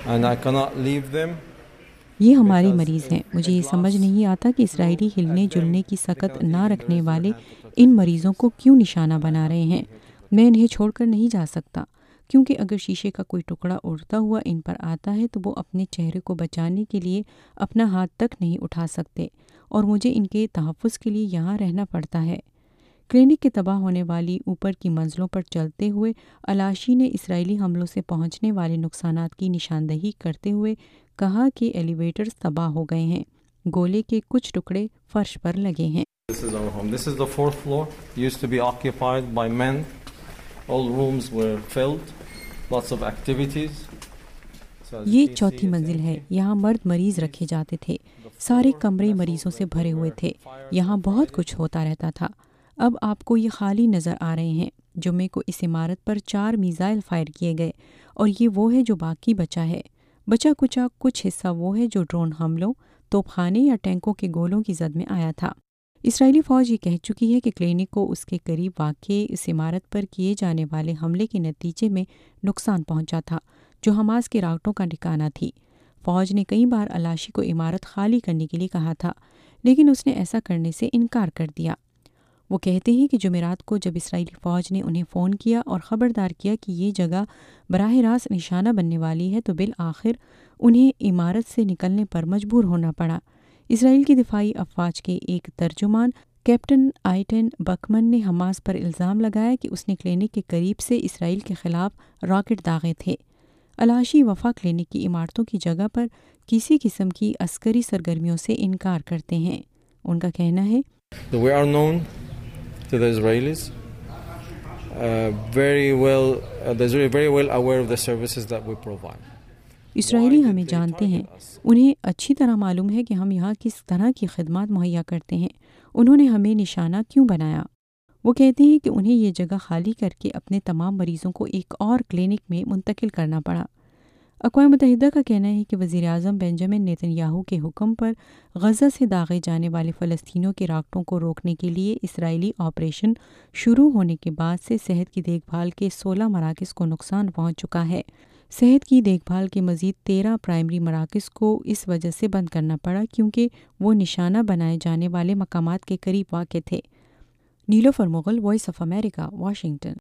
R: and I cannot leave them.
Q: یہ ہمارے مریض ہیں. مجھے یہ سمجھ نہیں آتا کہ اسرائیلی ہلنے جلنے کی سکت نہ رکھنے والے ان مریضوں کو کیوں نشانہ بنا رہے ہیں. میں انہیں چھوڑ کر نہیں جا سکتا کیونکہ اگر شیشے کا کوئی ٹکڑا اڑتا ہوا ان پر آتا ہے تو وہ اپنے چہرے کو بچانے کے لیے اپنا ہاتھ تک نہیں اٹھا سکتے اور مجھے ان کے تحفظ کے لیے یہاں رہنا پڑتا ہے. کلینک کے تباہ ہونے والی اوپر کی منزلوں پر چلتے ہوئے علاشی نے اسرائیلی حملوں سے پہنچنے والے نقصانات کی نشاندہی کرتے ہوئے کہا کہ ایلیویٹرز تباہ ہو گئے ہیں. گولے کے کچھ ٹکڑے فرش پر لگے ہیں.
R: This is our home. This is the fourth floor. Used to be occupied by men. All rooms were filled. Lots of activities.
Q: یہ چوتھی منزل ہے. یہاں مرد مریض رکھے جاتے تھے. سارے کمرے مریضوں سے بھرے ہوئے تھے. یہاں بہت کچھ ہوتا رہتا تھا. اب آپ کو یہ خالی نظر آ رہے ہیں. جمعے کو اس عمارت پر چار میزائل فائر کیے گئے اور یہ وہ ہے جو باقی بچا ہے. بچا کچا کچھ حصہ وہ ہے جو ڈرون حملوں، توپ خانے یا ٹینکوں کے گولوں کی زد میں آیا تھا. اسرائیلی فوج یہ کہہ چکی ہے کہ کلینک کو اس کے قریب واقع اس عمارت پر کیے جانے والے حملے کے نتیجے میں نقصان پہنچا تھا جو حماس کے راکٹوں کا ٹھکانہ تھی. فوج نے کئی بار علاشی کو عمارت خالی کرنے کے لیے کہا تھا لیکن اس نے ایسا کرنے سے انکار کر دیا. وہ کہتے ہیں کہ جمعرات کو جب اسرائیلی فوج نے انہیں فون کیا اور خبردار کیا کہ یہ جگہ براہ راست نشانہ بننے والی ہے تو بالآخر انہیں عمارت سے نکلنے پر مجبور ہونا پڑا. اسرائیل کی دفاعی افواج کے ایک ترجمان کیپٹن آئٹن بکمن نے حماس پر الزام لگایا کہ اس نے کلینک کے قریب سے اسرائیل کے خلاف راکٹ داغے تھے. علاشی وفا کلینک کی عمارتوں کی جگہ پر کسی قسم کی عسکری سرگرمیوں سے انکار کرتے ہیں. ان کا کہنا ہے
R: We are known to the Israelis, uh, very well, uh, they're very well aware of the services that we provide.
Q: اسرائیلی ہمیں جانتے ہیں. انہیں اچھی طرح معلوم ہے کہ ہم یہاں کس طرح کی خدمات مہیا کرتے ہیں. انہوں نے ہمیں نشانہ کیوں بنایا؟ وہ کہتے ہیں کہ انہیں یہ جگہ خالی کر کے اپنے تمام مریضوں کو ایک اور کلینک میں منتقل کرنا پڑا. اقوام متحدہ کا کہنا ہے کہ وزیر اعظم بنجامن نیتن یاہو کے حکم پر غزہ سے داغے جانے والے فلسطینیوں کے راکٹوں کو روکنے کے لیے اسرائیلی آپریشن شروع ہونے کے بعد سے صحت کی دیکھ بھال کے سولہ مراکز کو نقصان پہنچ چکا ہے. صحت کی دیکھ بھال کے مزید تیرہ پرائمری مراکز کو اس وجہ سے بند کرنا پڑا کیونکہ وہ نشانہ بنائے جانے والے مقامات کے قریب واقع تھے. Nilofar Mughal, Voice of America, Washington.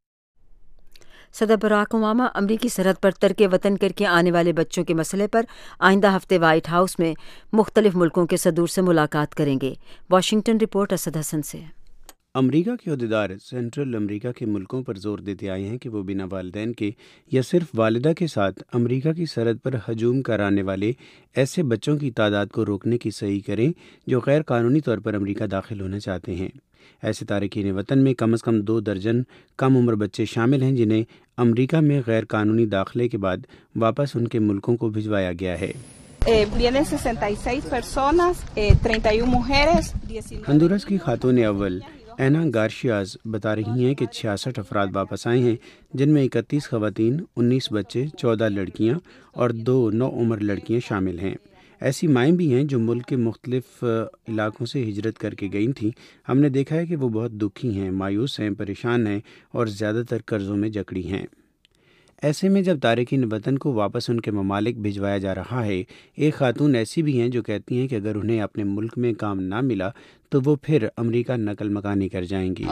B: صدر براک اوباما امریکی سرحد پر ترک وطن کر کے آنے والے بچوں کے مسئلے پر آئندہ ہفتے وائٹ ہاؤس میں مختلف ملکوں کے صدور سے ملاقات کریں گے. واشنگٹن رپورٹ اسد حسن سے.
S: امریکہ کے عہدیدار سینٹرل امریکہ کے ملکوں پر زور دیتے آئے ہیں کہ وہ بنا والدین کے یا صرف والدہ کے ساتھ امریکہ کی سرحد پر ہجوم کرانے والے ایسے بچوں کی تعداد کو روکنے کی صحیح کریں جو غیر قانونی طور پر امریکہ داخل ہونا چاہتے ہیں. ایسے تارکین وطن میں کم از کم دو درجن کم عمر بچے شامل ہیں جنہیں امریکہ میں غیر قانونی داخلے کے بعد واپس ان کے ملکوں کو بھجوایا گیا ہے. ہندورس کی خاتون اول اینا گارشیاز بتا رہی ہیں کہ چھیاسٹھ افراد واپس آئے ہیں جن میں اکتیس خواتین، انیس بچے، چودہ لڑکیاں اور دو نو عمر لڑکیاں شامل ہیں. ایسی مائیں بھی ہیں جو ملک کے مختلف علاقوں سے ہجرت کر کے گئی تھیں. ہم نے دیکھا ہے کہ وہ بہت دکھی ہیں، مایوس ہیں، پریشان ہیں اور زیادہ تر قرضوں میں جکڑی ہیں. ایسے میں جب تارکین وطن کو واپس ان کے ممالک بھجوایا جا رہا ہے، ایک خاتون ایسی بھی ہیں جو کہتی ہیں کہ اگر انہیں اپنے ملک میں کام نہ ملا تو وہ پھر امریکہ نقل مکانی کر جائیں گی.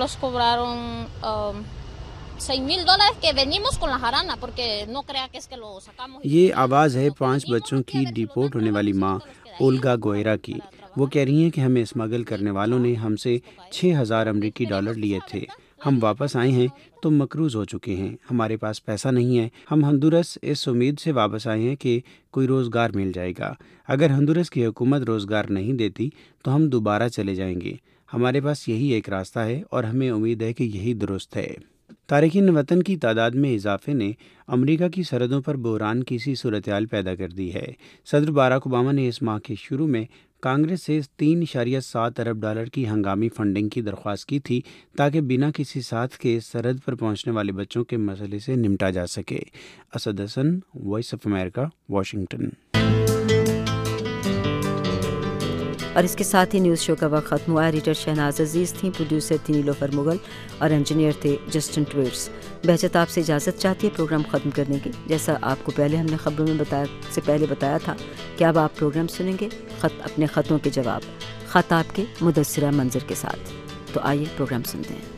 S: یہ آواز ہے پانچ بچوں کی ڈیپورٹ ہونے والی ماں اولگا گوئرا کی. وہ کہہ رہی ہیں کہ ہمیں اسمگل کرنے والوں نے ہم سے چھ ہزار امریکی ڈالر لیے تھے. ہم واپس آئے ہیں تو مقروض ہو چکے ہیں، ہمارے پاس پیسہ نہیں ہے. ہم ہندورس اس امید سے واپس آئے ہیں کہ کوئی روزگار مل جائے گا. اگر ہندورس کی حکومت روزگار نہیں دیتی تو ہم دوبارہ چلے جائیں گے. ہمارے پاس یہی ایک راستہ ہے اور ہمیں امید ہے کہ یہی درست ہے. تارکین وطن کی تعداد میں اضافے نے امریکہ کی سرحدوں پر بحران کی سی صورتحال پیدا کر دی ہے. صدر باراک اوباما نے اس ماہ کے شروع میں کانگریس سے تین اشاریہ سات ارب ڈالر کی ہنگامی فنڈنگ کی درخواست کی تھی تاکہ بنا کسی ساتھ کے سرحد پر پہنچنے والے بچوں کے مسئلے سے نمٹا جا سکے. Asad Hasan, Voice of America, Washington.
B: اور اس کے ساتھ ہی نیوز شو کا وقت ختم ہوا. ایڈیٹر شہناز عزیز تھیں, پروڈیوسر تھی نیلوفر مغل اور انجینئر تھے جسٹن ٹویٹس. بہجت آپ سے اجازت چاہتی ہے پروگرام ختم کرنے کی. جیسا آپ کو پہلے ہم نے خبروں میں بتایا سے پہلے بتایا تھا کہ اب آپ پروگرام سنیں گے خط اپنے خطوں کے جواب, خط آپ کے مدثرہ منظر کے ساتھ. تو آئیے پروگرام سنتے ہیں.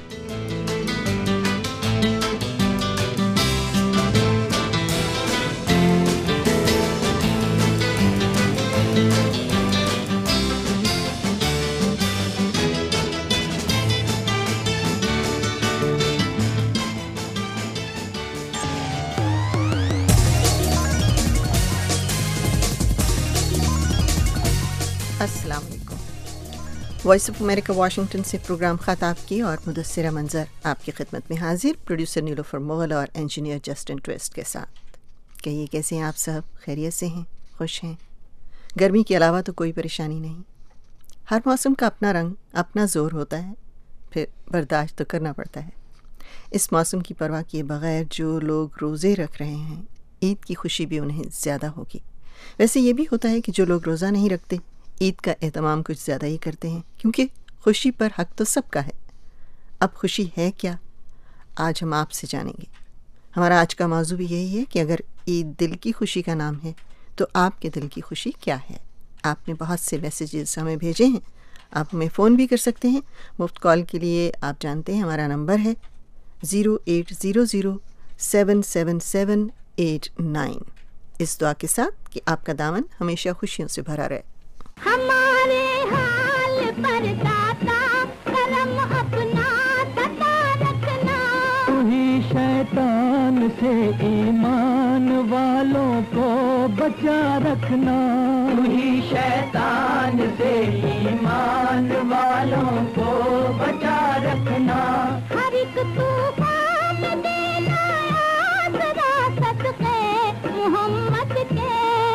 T: السلام علیکم. وائس آف امریکہ واشنگٹن سے پروگرام خط آپ کی اور مدثرہ منظر آپ کی خدمت میں حاضر, پروڈیوسر نیلوفر مغل اور انجینئر جسٹن ٹویسٹ کے ساتھ. کہیے کیسے ہیں آپ سب؟ خیریت سے ہیں؟ خوش ہیں؟ گرمی کے علاوہ تو کوئی پریشانی نہیں. ہر موسم کا اپنا رنگ, اپنا زور ہوتا ہے, پھر برداشت تو کرنا پڑتا ہے. اس موسم کی پرواہ کیے بغیر جو لوگ روزے رکھ رہے ہیں, عید کی خوشی بھی انہیں زیادہ ہوگی. ویسے یہ بھی ہوتا ہے کہ جو لوگ روزہ نہیں رکھتے عید کا اہتمام کچھ زیادہ ہی کرتے ہیں, کیونکہ خوشی پر حق تو سب کا ہے. اب خوشی ہے کیا, آج ہم آپ سے جانیں گے. ہمارا آج کا موضوع بھی یہی ہے کہ اگر عید دل کی خوشی کا نام ہے تو آپ کے دل کی خوشی کیا ہے. آپ نے بہت سے میسیجز ہمیں بھیجے ہیں, آپ ہمیں فون بھی کر سکتے ہیں. مفت کال کے لیے آپ جانتے ہیں ہمارا نمبر ہے zero eight zero zero seven seven seven eight nine. اس دعا کے ساتھ کہ آپ کا دامن ہمیشہ خوشیوں سے بھرا رہے.
U: ہمارے حال پر داتا کرم اپنا عطا رکھنا, تو ہی شیطان سے ایمان والوں کو بچا رکھنا, تو ہی شیطان سے ایمان والوں کو بچا رکھنا. ہر ایک طوفان دینا آسرا صدقے محمد کے,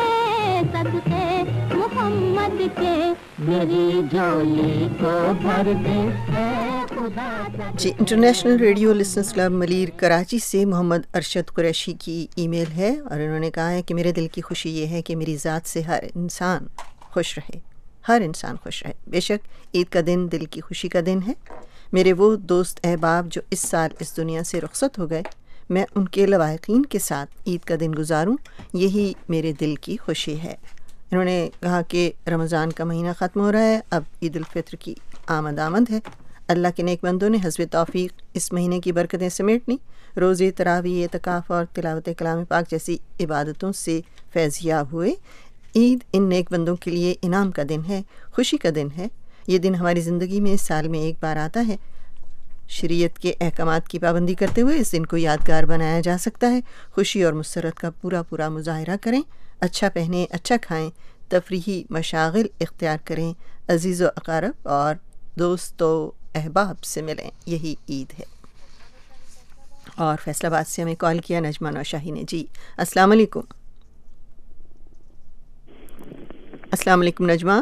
U: صدقے محمد کے, میری جھولی کو بھر دے خدا.
T: جی, international radio listeners club Malir Karachi سے محمد ارشد قریشی کی ای میل ہے اور انہوں نے کہا ہے کہ میرے دل کی خوشی یہ ہے کہ میری ذات سے ہر انسان خوش رہے, ہر انسان خوش رہے. بے شک عید کا دن دل کی خوشی کا دن ہے. میرے وہ دوست احباب جو اس سال اس دنیا سے رخصت ہو گئے, میں ان کے لواحقین کے ساتھ عید کا دن گزاروں, یہی میرے دل کی خوشی ہے. انہوں نے کہا کہ رمضان کا مہینہ ختم ہو رہا ہے, اب عید الفطر کی آمد آمد ہے. اللہ کے نیک بندوں نے حسب توفیق اس مہینے کی برکتیں سمیٹ لیں. روزے, تراویح, اعتکاف اور تلاوت کلام پاک جیسی عبادتوں سے فیض یاب ہوئے. عید ان نیک بندوں کے لیے انعام کا دن ہے, خوشی کا دن ہے. یہ دن ہماری زندگی میں سال میں ایک بار آتا ہے. شریعت کے احکامات کی پابندی کرتے ہوئے اس دن کو یادگار بنایا جا سکتا ہے. خوشی اور مسرت کا پورا پورا مظاہرہ کریں, اچھا پہنیں, اچھا کھائیں, تفریحی مشاغل اختیار کریں, عزیز و اقارب اور دوست و احباب سے ملیں, یہی عید ہے. اور فیصل آباد سے ہمیں کال کیا نجمہ نوشاہی نے. جی السلام علیکم. السلام علیکم نجمہ.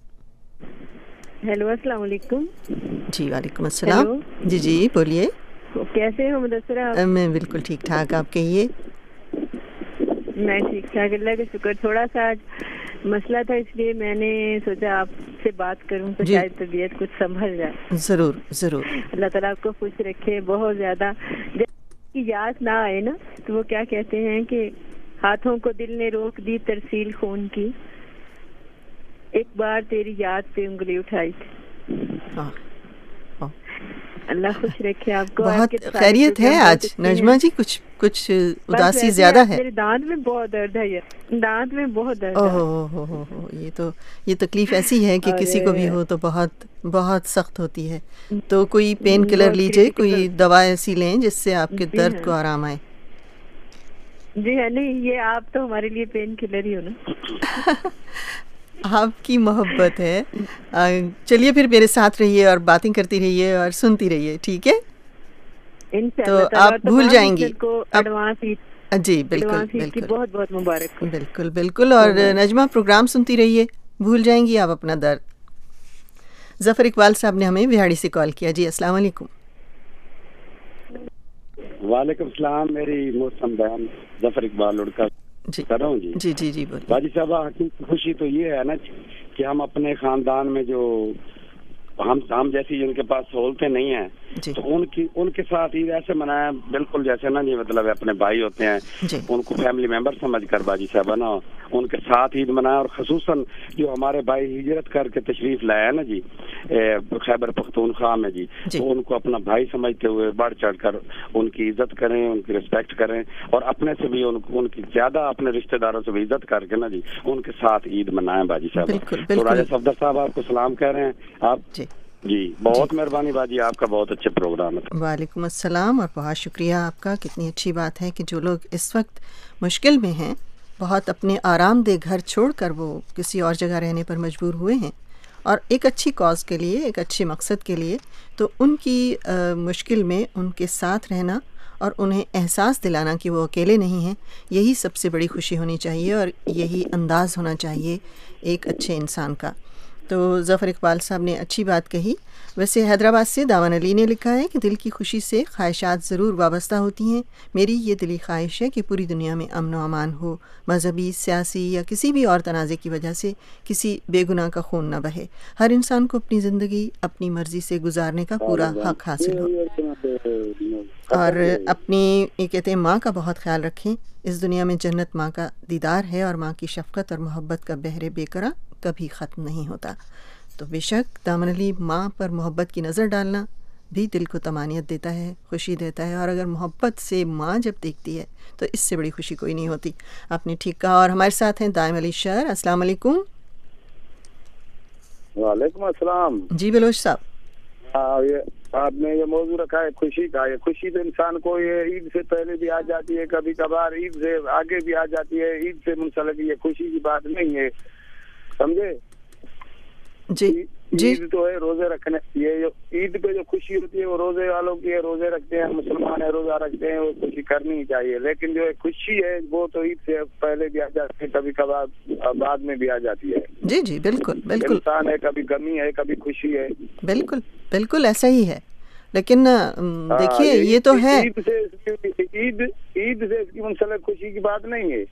V: ہیلو السلام علیکم.
T: جی وعلیکم السلام. جی جی بولیے.
V: کیسے ہو مدثرہ؟
T: میں بالکل ٹھیک ٹھاک, آپ کہیے.
V: میں ٹھیک ٹھاک, اللہ کا شکر. تھوڑا سا آج مسئلہ تھا اس لیے میں نے سوچا آپ سے بات کروں تو
T: جی.
V: شاید طبیعت کچھ سنبھل جائے.
T: ضرور ضرور.
V: اللہ تعالیٰ آپ کو خوش رکھے بہت زیادہ. جب یاد نہ آئے نا تو وہ کیا کہتے ہیں کہ ہاتھوں کو دل نے روک دی ترسیل خون کی, ایک بار تیری یاد پہ انگلی اٹھائی تھی. اللہ خوش رکھے آپ کو.
T: بہت خیریت ہے آج نجمہ جی, کچھ کچھ اداسی زیادہ ہے.
V: میرے دانت میں بہت درد ہے, دانت میں بہت درد
T: ہے. اوہ ہو ہو ہو, یہ تو یہ تکلیف ایسی ہے کہ کسی کو بھی ہو تو بہت بہت سخت ہوتی ہے. تو کوئی پین کلر لیجئے, کوئی دوا ایسی لیں جس سے آپ کے درد کو آرام آئے.
V: جی ہے نہیں, یہ آپ تو ہمارے لیے پین کلر ہی ہو نا.
T: آپ کی محبت ہے. چلیے پھر میرے ساتھ رہیے اور باتیں کرتی رہیے اور سنتی رہیے, ٹھیک ہے؟ تو آپ بھول جائیں گی. جی بالکل بالکل,
V: بہت بہت مبارک.
T: بالکل بالکل. اور نجمہ پروگرام سنتی رہیے, بھول جائیں گی آپ اپنا درد. ظفر اقبال صاحب نے ہمیں بہاڑی سے کال کیا. جی السلام علیکم.
W: وعلیکم السلام. میری موسم بیان ظفر اقبال لڑکا
T: جی
W: کر رہا ہوں. جی
T: جی جی جی بولیے.
W: باجی صاحبہ خوشی تو یہ ہے نا کہ ہم اپنے خاندان میں جو ہم ہم جیسی جن کے پاس سہولتیں نہیں ہیں تو ان کی ان کے ساتھ عید ایسے منایا بالکل جیسے نا جی مطلب اپنے بھائی ہوتے ہیں ان کو فیملی ممبر سمجھ کر باجی صاحب نا ان کے ساتھ عید منایا. اور خصوصاً جو ہمارے بھائی ہجرت کر کے تشریف لایا نا جی خیبر پختونخوا میں جی, تو ان کو اپنا بھائی سمجھتے ہوئے بڑھ چڑھ کر ان کی عزت کریں, ان کی رسپیکٹ کریں اور اپنے سے بھی ان ان کی زیادہ اپنے رشتہ داروں سے بھی عزت کر کے نا جی ان کے ساتھ عید منائیں باجی صاحب. تو راجہ صفدر صاحب آپ کو سلام کہہ رہے ہیں آپ جی بہت مہربانی باجی, آپ کا بہت اچھے پروگرام ہے.
T: وعلیکم السلام اور بہت شکریہ آپ کا. کتنی اچھی بات ہے کہ جو لوگ اس وقت مشکل میں ہیں, بہت اپنے آرام دہ گھر چھوڑ کر وہ کسی اور جگہ رہنے پر مجبور ہوئے ہیں اور ایک اچھی کاز کے لیے, ایک اچھے مقصد کے لیے, تو ان کی مشکل میں ان کے ساتھ رہنا اور انہیں احساس دلانا کہ وہ اکیلے نہیں ہیں, یہی سب سے بڑی خوشی ہونی چاہیے اور یہی انداز ہونا چاہیے ایک اچھے انسان کا. تو ظفر اقبال صاحب نے اچھی بات کہی. ویسے حیدرآباد سے داون علی نے لکھا ہے کہ دل کی خوشی سے خواہشات ضرور وابستہ ہوتی ہیں. میری یہ دلی خواہش ہے کہ پوری دنیا میں امن و امان ہو, مذہبی, سیاسی یا کسی بھی اور تنازع کی وجہ سے کسی بے گناہ کا خون نہ بہے. ہر انسان کو اپنی زندگی اپنی مرضی سے گزارنے کا پورا حق حاصل ہو اور اپنی یہ کہتے ہیں ماں کا بہت خیال رکھیں. اس دنیا میں جنت ماں کا دیدار ہے اور ماں کی شفقت اور محبت کا بحر بے قرار کبھی ختم نہیں ہوتا. تو بے شک دامن علی, ماں پر محبت کی نظر ڈالنا بھی دل کو طمانینت دیتا ہے, خوشی دیتا ہے, اور اگر محبت سے ماں جب دیکھتی ہے تو اس سے بڑی خوشی کوئی نہیں ہوتی. آپ نے ٹھیک کہا. اور ہمارے ساتھ ہیں دائم علی شہر. السلام علیکم.
W: وعلیکم السلام.
T: جی بلوچ صاحب,
W: آپ نے یہ موضوع رکھا ہے خوشی کا. یہ خوشی تو انسان کو یہ عید سے پہلے بھی آ جاتی ہے, کبھی کبھار عید سے آگے بھی آ جاتی ہے. عید سے منسلک یہ خوشی کی بات نہیں ہے, سمجھے
T: جی جی.
W: عید تو ہے روزے رکھنے, یہ عید پہ جو خوشی ہوتی ہے وہ روزے والوں کی ہے, روزے رکھتے ہیں مسلمان ہے, روزہ رکھتے ہیں, وہ خوشی کرنی ہی چاہیے. لیکن جو خوشی ہے وہ تو عید سے پہلے بھی آ جاتی ہے, کبھی کبھار بعد میں بھی آ جاتی ہے.
T: جی جی بالکل بالکل.
W: انسان ہے, کبھی غمی ہے کبھی خوشی ہے.
T: بالکل بالکل ایسا ہی ہے. لیکن دیکھیے یہ تو ہے
W: عید سے عید عید سے اس کی منسلک خوشی کی بات نہیں ہے.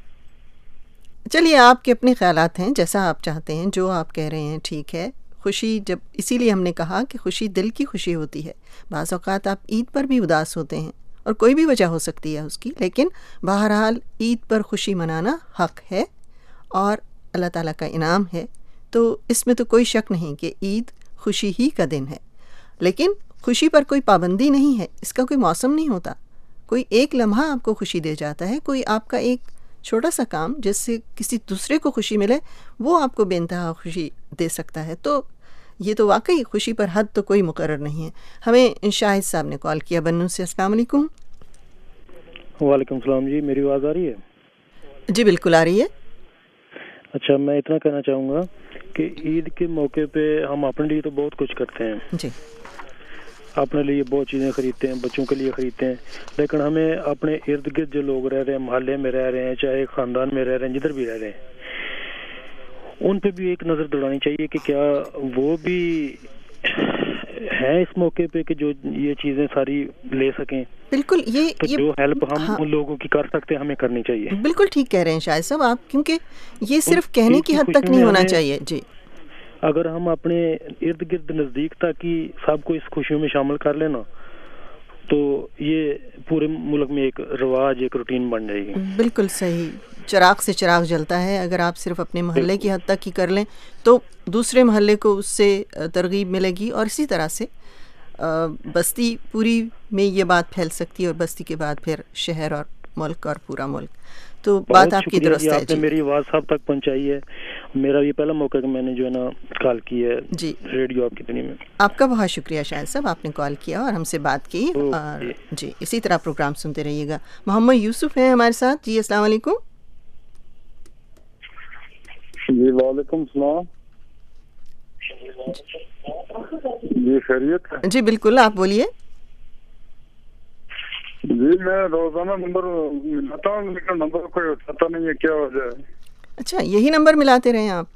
T: چلیے آپ کے اپنے خیالات ہیں, جیسا آپ چاہتے ہیں, جو آپ کہہ رہے ہیں ٹھیک ہے. خوشی جب, اسی لیے ہم نے کہا کہ خوشی دل کی خوشی ہوتی ہے. بعض اوقات آپ عید پر بھی اداس ہوتے ہیں اور کوئی بھی وجہ ہو سکتی ہے اس کی, لیکن بہرحال عید پر خوشی منانا حق ہے اور اللہ تعالیٰ کا انعام ہے. تو اس میں تو کوئی شک نہیں کہ عید خوشی ہی کا دن ہے. لیکن خوشی پر کوئی پابندی نہیں ہے, اس کا کوئی موسم نہیں ہوتا. کوئی ایک لمحہ آپ کو خوشی دے جاتا ہے, کوئی آپ کا ایک چھوٹا سا کام جس سے کسی دوسرے کو خوشی ملے وہ آپ کو بے انتہا خوشی دے سکتا ہے. تو یہ تو واقعی خوشی پر حد تو کوئی مقرر نہیں ہے. ہمیں شاہد صاحب نے کال کیا بنو سے. السلام علیکم.
A: وعلیکم السلام. جی میری آواز آ رہی ہے؟
T: جی بالکل آ رہی ہے.
A: اچھا, میں اتنا کہنا چاہوں گا کہ عید کے موقع پہ ہم اپنے لیے تو بہت کچھ کرتے ہیں.
T: جی
A: اپنے لیے بہت چیزیں خریدتے ہیں, بچوں کے لیے خریدتے ہیں, لیکن ہمیں اپنے ارد گرد جو لوگ رہ رہے ہیں, محلے میں رہ رہے ہیں, چاہے خاندان میں رہ رہے ہیں, جدھر بھی رہ رہے ہیں, ان پہ بھی ایک نظر دوڑانی چاہیے کہ کیا وہ بھی ہیں اس موقع پہ کہ جو یہ چیزیں ساری لے سکیں.
T: بالکل. یہ
A: تو جو ہیلپ ہم ان لوگوں کی کر سکتے ہیں ہمیں کرنی چاہیے.
T: بالکل ٹھیک کہہ رہے ہیں شاہد صاحب آپ, کیونکہ یہ صرف کہنے کی حد تک نہیں ہونا چاہیے. جی
A: اگر ہم اپنے ارد گرد نزدیک تک ہی سب کو اس خوشیوں میں شامل کر لینا تو یہ پورے ملک میں ایک رواج, ایک روٹین بن جائے گی.
T: بالکل صحیح. چراغ سے چراغ جلتا ہے. اگر آپ صرف اپنے محلے کی حد تک ہی کر لیں تو دوسرے محلے کو اس سے ترغیب ملے گی, اور اسی طرح سے بستی پوری میں یہ بات پھیل سکتی ہے, اور بستی کے بعد پھر شہر اور ملک اور پورا ملک. تو بات آپ کی درست ہے.
A: آپ نے میری آواز صاحب تک پہنچائی ہے. میرا یہ پہلا موقع کہ میں نے جو ہے نا کال کی ہے
T: جی
A: ریڈیو آپ کی دنیا میں.
T: آپ کا بہت شکریہ شاہد صاحب, آپ نے کال کیا اور ہم سے بات کی. اور جی اسی طرح پروگرام سنتے رہیے گا. محمد یوسف ہیں ہمارے ساتھ. جی السلام علیکم.
W: جی وعلیکم السلام. جی خیریت؟
T: جی بالکل, آپ بولیے.
W: جی میں روزانہ نمبر ملاتا ہوں لیکن نمبر کوئی اٹھاتا نہیں ہے, کیا وجہ ہے؟
T: اچھا, یہی نمبر ملاتے رہے آپ؟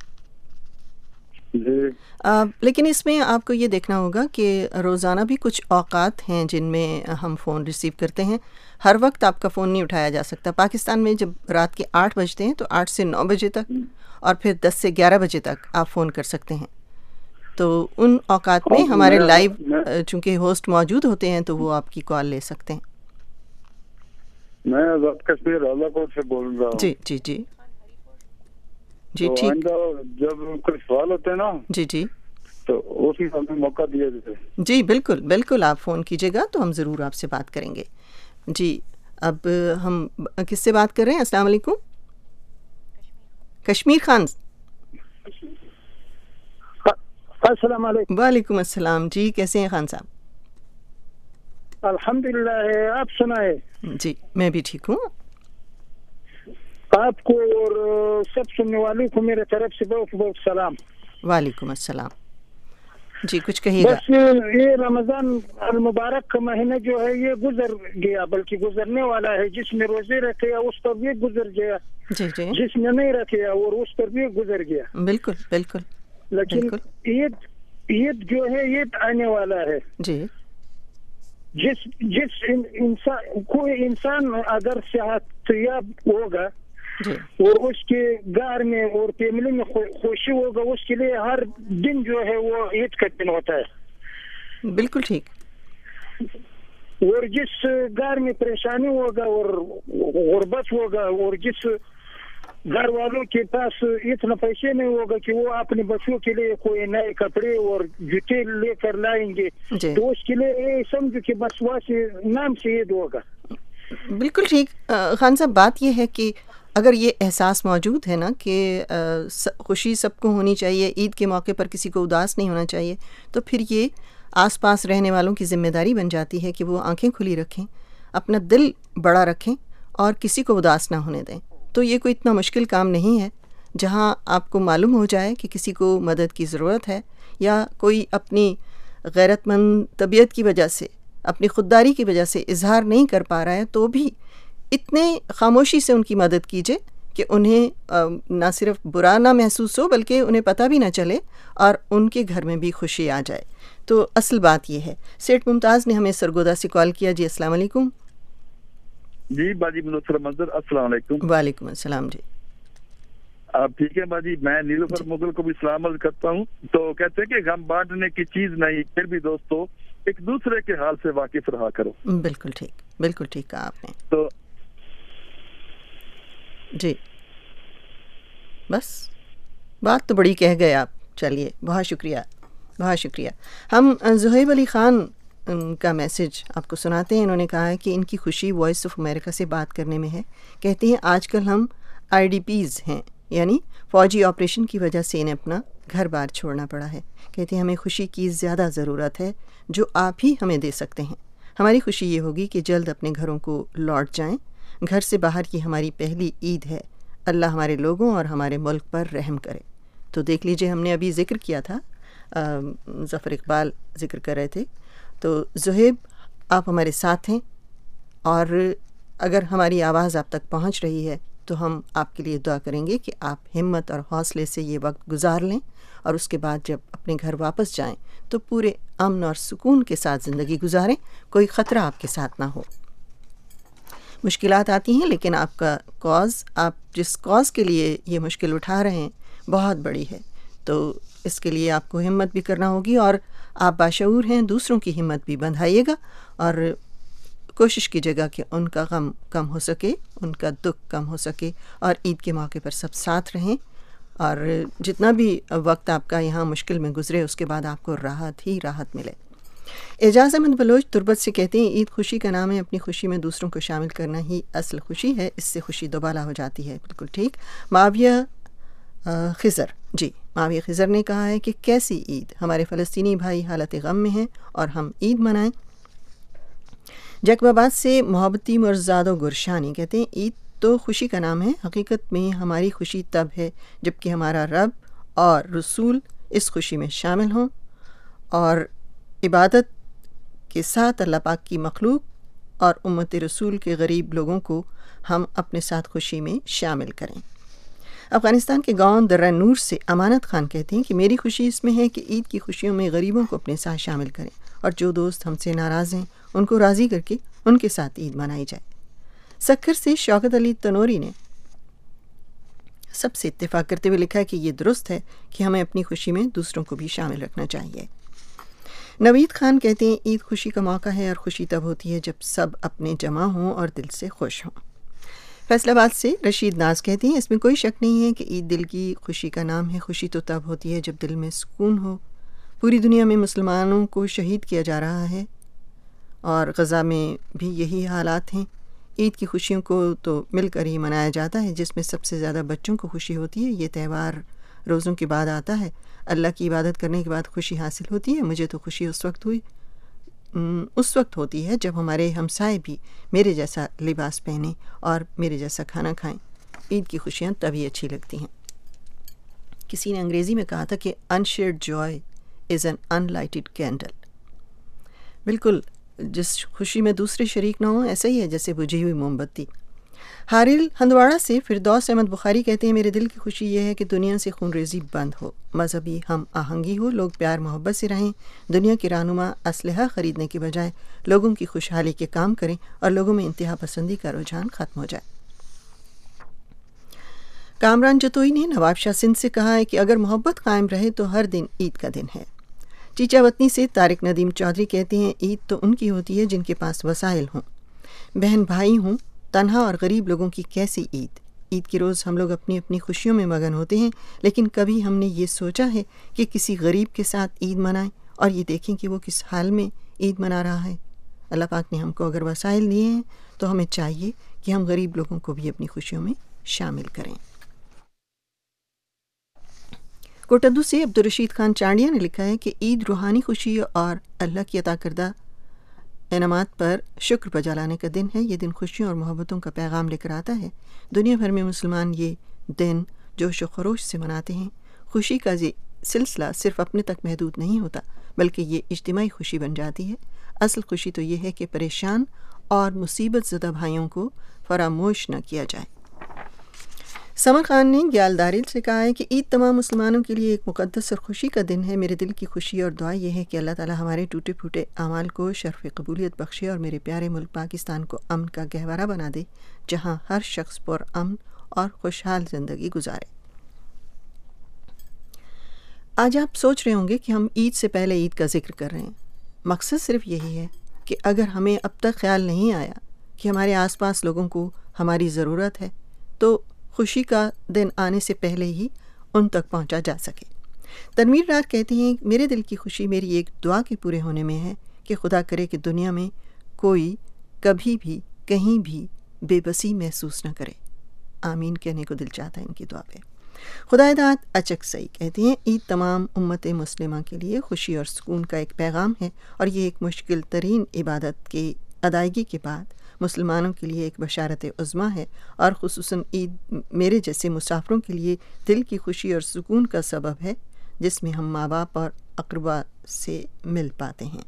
W: جی.
T: آ, لیکن اس میں آپ کو یہ دیکھنا ہوگا کہ روزانہ بھی کچھ اوقات ہیں جن میں ہم فون ریسیو کرتے ہیں. ہر وقت آپ کا فون نہیں اٹھایا جا سکتا. پاکستان میں جب رات کے آٹھ بجتے ہیں تو آٹھ سے نو بجے تک, اور پھر دس سے گیارہ بجے تک آپ فون کر سکتے ہیں. تو ان اوقات میں ہمارے لائیو چونکہ ہوسٹ موجود ہوتے ہیں تو وہ آپ کی کال لے سکتے ہیں.
E: میں آزاد کشمیر رالا کوٹ سے بول رہا ہوں.
T: جی جی جی جی ٹھیک.
E: جب کوئی سوال ہوتے ہیں نا
T: جی جی
E: تو اسی ہمیں موقع دیا جائے.
T: جی بالکل بالکل آپ فون کیجیے گا تو ہم ضرور آپ سے بات کریں گے. جی اب ہم کس سے بات کر رہے ہیں؟ السلام علیکم. کشمیر خان.
F: السلام علیکم.
T: وعلیکم السلام. جی کیسے ہیں خان صاحب؟
F: الحمدللہ ہے. آپ سنائے؟
T: جی میں بھی ٹھیک ہوں.
F: آپ کو اور سب سننے والوں کو میرے طرف سے بہت بہت سلام.
T: وعلیکم السلام. جی کچھ کہیے گا.
F: بس یہ رمضان المبارک کا مہینہ جو ہے یہ گزر گیا، بلکہ گزرنے والا ہے. جس نے روزے رکھے اس پر بھی گزر گیا،
T: جی جی
F: جس نے نہیں رکھے اور اس پر بھی گزر گیا.
T: بالکل بالکل.
F: لیکن عید عید جو ہے یہ آنے والا ہے.
T: جی
F: جس جس انسان کوئی انسان اگر صحت یاب ہوگا اور اس کے گھر میں اور فیملی میں خوشی ہوگا، اس کے لیے ہر دن جو ہے وہ عید کا دن ہوتا ہے.
T: بالکل ٹھیک.
F: اور جس گھر میں پریشانی ہوگا اور غربت ہوگا اور جس گھر والوں کے پاس اتنا پیسے نہیں ہوگا کہ وہ اپنے بچوں کے لیے کوئی نئے کپڑے اور جوتے لے کر لائیں گے تو اس کے لیے یہ سمجھو کہ بس سے نام سے عید ہوگا.
T: بالکل ٹھیک. خان صاحب بات یہ ہے کہ اگر یہ احساس موجود ہے نا کہ خوشی سب کو ہونی چاہیے، عید کے موقع پر کسی کو اداس نہیں ہونا چاہیے، تو پھر یہ آس پاس رہنے والوں کی ذمہ داری بن جاتی ہے کہ وہ آنکھیں کھلی رکھیں، اپنا دل بڑا رکھیں اور کسی کو اداس نہ ہونے دیں. تو یہ کوئی اتنا مشکل کام نہیں ہے. جہاں آپ کو معلوم ہو جائے کہ کسی کو مدد کی ضرورت ہے یا کوئی اپنی غیرت مند طبیعت کی وجہ سے، اپنی خودداری کی وجہ سے اظہار نہیں کر پا رہا ہے، تو بھی اتنے خاموشی سے ان کی مدد کیجیے کہ انہیں نہ صرف برا نہ محسوس ہو بلکہ انہیں پتہ بھی نہ چلے اور ان کے گھر میں بھی خوشی آ جائے. تو اصل بات یہ ہے. سیٹ ممتاز نے ہمیں سرگودا سے کال کیا. جی السلام علیکم.
G: جی باجی منصر منظر السلام علیکم.
T: وعلیکم السلام. جی
G: آپ ٹھیک ہے باجی؟ میں نیلوفر مغل کو بھی سلام عرض کرتا ہوں. تو کہتے ہیں کہ غم بانٹنے کی چیز نہیں، پھر بھی دوستو ایک دوسرے کے حال سے واقف رہا کرو.
T: بالکل ٹھیک بالکل ٹھیک کہا آپ نے.
G: تو
T: جی بس بات تو بڑی کہہ گئے آپ. چلیے بہت شکریہ بہت شکریہ. ہم زہیب علی خان کا میسج آپ کو سناتے ہیں. انہوں نے کہا ہے کہ ان کی خوشی وائس آف امریکہ سے بات کرنے میں ہے. کہتے ہیں آج کل ہم آئی ڈی پیز ہیں، یعنی فوجی آپریشن کی وجہ سے انہیں اپنا گھر بار چھوڑنا پڑا ہے. کہتے ہیں ہمیں خوشی کی زیادہ ضرورت ہے جو آپ ہی ہمیں دے سکتے ہیں. ہماری خوشی یہ ہوگی کہ جلد اپنے گھروں کو لوٹ جائیں. گھر سے باہر کی ہماری پہلی عید ہے. اللہ ہمارے لوگوں اور ہمارے ملک پر رحم کرے. تو دیکھ لیجئے ہم نے ابھی ذکر کیا تھا، ظفر اقبال ذکر کر رہے تھے. تو زہیب آپ ہمارے ساتھ ہیں اور اگر ہماری آواز آپ تک پہنچ رہی ہے تو ہم آپ کے لیے دعا کریں گے کہ آپ ہمت اور حوصلے سے یہ وقت گزار لیں اور اس کے بعد جب اپنے گھر واپس جائیں تو پورے امن اور سکون کے ساتھ زندگی گزاریں. کوئی خطرہ آپ کے ساتھ نہ ہو. مشکلات آتی ہیں لیکن آپ کا کاز، آپ جس کاز کے لیے یہ مشکل اٹھا رہے ہیں بہت بڑی ہے. تو اس کے لیے آپ کو ہمت بھی کرنا ہوگی اور آپ باشعور ہیں، دوسروں کی ہمت بھی بندھائیے گا اور کوشش کیجیے گا کہ ان کا غم کم ہو سکے، ان کا دکھ کم ہو سکے اور عید کے موقع پر سب ساتھ رہیں اور جتنا بھی وقت آپ کا یہاں مشکل میں گزرے اس کے بعد آپ کو راحت ہی راحت ملے. اعجاز احمد بلوچ تربت سے کہتے ہیں عید خوشی کا نام ہے، اپنی خوشی میں دوسروں کو شامل کرنا ہی اصل خوشی ہے، اس سے خوشی دوبالا ہو جاتی ہے. بالکل ٹھیک. معاویہ خضر جی معاویہ خضر نے کہا ہے کہ کیسی عید، ہمارے فلسطینی بھائی حالت غم میں ہیں اور ہم عید منائیں. جیکب آباد سے محبتی مرزاد و گرشانی کہتے ہیں عید تو خوشی کا نام ہے، حقیقت میں ہماری خوشی تب ہے جب کہ ہمارا رب اور رسول اس خوشی میں شامل ہوں اور عبادت کے ساتھ اللہ پاک کی مخلوق اور امت رسول کے غریب لوگوں کو ہم اپنے ساتھ خوشی میں شامل کریں. افغانستان کے گاؤں درہ نور سے امانت خان کہتے ہیں کہ میری خوشی اس میں ہے کہ عید کی خوشیوں میں غریبوں کو اپنے ساتھ شامل کریں اور جو دوست ہم سے ناراض ہیں ان کو راضی کر کے ان کے ساتھ عید منائی جائے. سکھر سے شوکت علی تنوری نے سب سے اتفاق کرتے ہوئے لکھا ہے کہ یہ درست ہے کہ ہمیں اپنی خوشی میں دوسروں کو بھی شامل رکھنا چاہیے۔ نوید خان کہتے ہیں عید خوشی کا موقع ہے اور خوشی تب ہوتی ہے جب سب اپنے جمع ہوں اور دل سے خوش ہوں۔ فیصل آباد سے رشید ناز کہتے ہیں اس میں کوئی شک نہیں ہے کہ عید دل کی خوشی کا نام ہے۔ خوشی تو تب ہوتی ہے جب دل میں سکون ہو۔ پوری دنیا میں مسلمانوں کو شہید کیا جا رہا ہے اور غزہ میں بھی یہی حالات ہیں۔ عید کی خوشیوں کو تو مل کر ہی منایا جاتا ہے، جس میں سب سے زیادہ بچوں کو خوشی ہوتی ہے۔ یہ تہوار روزوں کے بعد آتا ہے، اللہ کی عبادت کرنے کے بعد خوشی حاصل ہوتی ہے۔ مجھے تو خوشی اس وقت ہوئی اس وقت ہوتی ہے جب ہمارے ہمسائے بھی میرے جیسا لباس پہنیں اور میرے جیسا کھانا کھائیں۔ عید کی خوشیاں تبھی اچھی لگتی ہیں۔ کسی نے انگریزی میں کہا تھا کہ unshared joy is an unlighted candle. بالکل، جس خوشی میں دوسرے شریک نہ ہوں ایسا ہی ہے جیسے بجھی ہوئی موم بتی۔ حارل ہندواڑہ سے فردوس احمد بخاری کہتے ہیں میرے دل کی خوشی یہ ہے کہ دنیا سے خون ریزی بند ہو، مذہبی ہم آہنگی ہو، لوگ پیار محبت سے رہیں، دنیا کے رہنما اسلحہ خریدنے کے بجائے لوگوں کی خوشحالی کے کام کریں اور لوگوں میں انتہا پسندی کا رجحان ختم ہو جائے۔ کامران جتوئی نے نواب شاہ سندھ سے کہا ہے کہ اگر محبت قائم رہے تو ہر دن عید کا دن ہے۔ چیچا وطنی سے طارق ندیم چودھری کہتے ہیں عید تو ان کی ہوتی ہے جن کے پاس وسائل ہوں، بہن بھائی ہوں، تنہا اور غریب لوگوں کی کیسی عید۔ عید کے روز ہم لوگ اپنی اپنی خوشیوں میں مگن ہوتے ہیں، لیکن کبھی ہم نے یہ سوچا ہے کہ کسی غریب کے ساتھ عید منائیں اور یہ دیکھیں کہ وہ کس حال میں عید منا رہا ہے۔ اللہ پاک نے ہم کو اگر وسائل دیے ہیں تو ہمیں چاہیے کہ ہم غریب لوگوں کو بھی اپنی خوشیوں میں شامل کریں۔ کوٹدو سے عبدالرشید خان چانڈیا نے لکھا ہے کہ عید روحانی خوشی اور اللہ کی عطا کردہ انعامات پر شکر بجا لانے کا دن ہے۔ یہ دن خوشیوں اور محبتوں کا پیغام لے کر آتا ہے۔ دنیا بھر میں مسلمان یہ دن جوش و خروش سے مناتے ہیں۔ خوشی کا یہ سلسلہ صرف اپنے تک محدود نہیں ہوتا بلکہ یہ اجتماعی خوشی بن جاتی ہے۔ اصل خوشی تو یہ ہے کہ پریشان اور مصیبت زدہ بھائیوں کو فراموش نہ کیا جائے۔ سمر خان نے گیال داریل سے کہا ہے کہ عید تمام مسلمانوں کے لیے ایک مقدس اور خوشی کا دن ہے۔ میرے دل کی خوشی اور دعا یہ ہے کہ اللہ تعالی ہمارے ٹوٹے پھوٹے اعمال کو شرف قبولیت بخشے اور میرے پیارے ملک پاکستان کو امن کا گہوارہ بنا دے، جہاں ہر شخص پر امن اور خوشحال زندگی گزارے۔ آج آپ سوچ رہے ہوں گے کہ ہم عید سے پہلے عید کا ذکر کر رہے ہیں۔ مقصد صرف یہی ہے کہ اگر ہمیں اب تک خیال نہیں آیا کہ ہمارے آس پاس لوگوں کو ہماری ضرورت ہے تو خوشی کا دن آنے سے پہلے ہی ان تک پہنچا جا سکے۔ تنویر ڈار کہتے ہیں میرے دل کی خوشی میری ایک دعا کے پورے ہونے میں ہے کہ خدا کرے کہ دنیا میں کوئی کبھی بھی کہیں بھی بے بسی محسوس نہ کرے۔ آمین کہنے کو دل چاہتا ہے ان کی دعا پہ۔ خدا داد اچک سئی کہتے ہیں عید تمام امت مسلمہ کے لیے خوشی اور سکون کا ایک پیغام ہے اور یہ ایک مشکل ترین عبادت کی ادائیگی کے بعد مسلمانوں کے لیے ایک بشارت عظمیٰ ہے اور خصوصاً عید میرے جیسے مسافروں کے لیے دل کی خوشی اور سکون کا سبب ہے جس میں ہم ماں باپ اور اقربا سے مل پاتے ہیں۔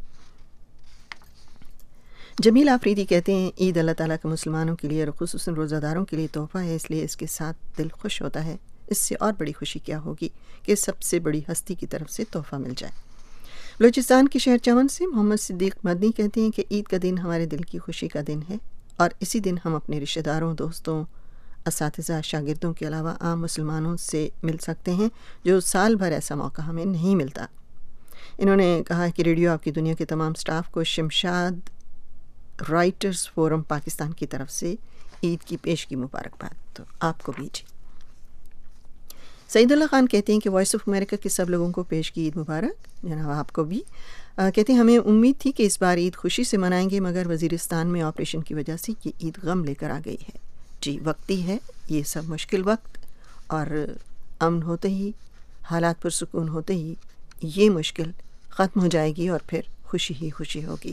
T: جمیل آفریدی کہتے ہیں عید اللہ تعالیٰ کا مسلمانوں کے لیے اور خصوصاً روزہ داروں کے لیے تحفہ ہے، اس لیے اس کے ساتھ دل خوش ہوتا ہے۔ اس سے اور بڑی خوشی کیا ہوگی کہ سب سے بڑی ہستی کی طرف سے تحفہ مل جائے۔ بلوچستان کے شہر چمن سے محمد صدیق مدنی کہتے ہیں کہ عید کا دن ہمارے دل کی خوشی کا دن ہے اور اسی دن ہم اپنے رشتہ داروں، دوستوں، اساتذہ، شاگردوں کے علاوہ عام مسلمانوں سے مل سکتے ہیں جو سال بھر ایسا موقع ہمیں نہیں ملتا۔ انہوں نے کہا کہ ریڈیو آپ کی دنیا کے تمام سٹاف کو شمشاد رائٹرز فورم پاکستان کی طرف سے عید کی پیش کی مبارکباد۔ تو آپ کو بھی جی۔ سعید اللہ خان کہتے ہیں کہ وائس آف امریکہ کے سب لوگوں کو پیش کی عید مبارک۔ جناب آپ کو بھی کہتے ہیں ہمیں امید تھی کہ اس بار عید خوشی سے منائیں گے مگر وزیرستان میں آپریشن کی وجہ سے یہ عید غم لے کر آ گئی ہے۔ جی وقتی ہے یہ سب مشکل وقت، اور امن ہوتے ہی، حالات پر سکون ہوتے ہی یہ مشکل ختم ہو جائے گی اور پھر خوشی ہی خوشی ہوگی۔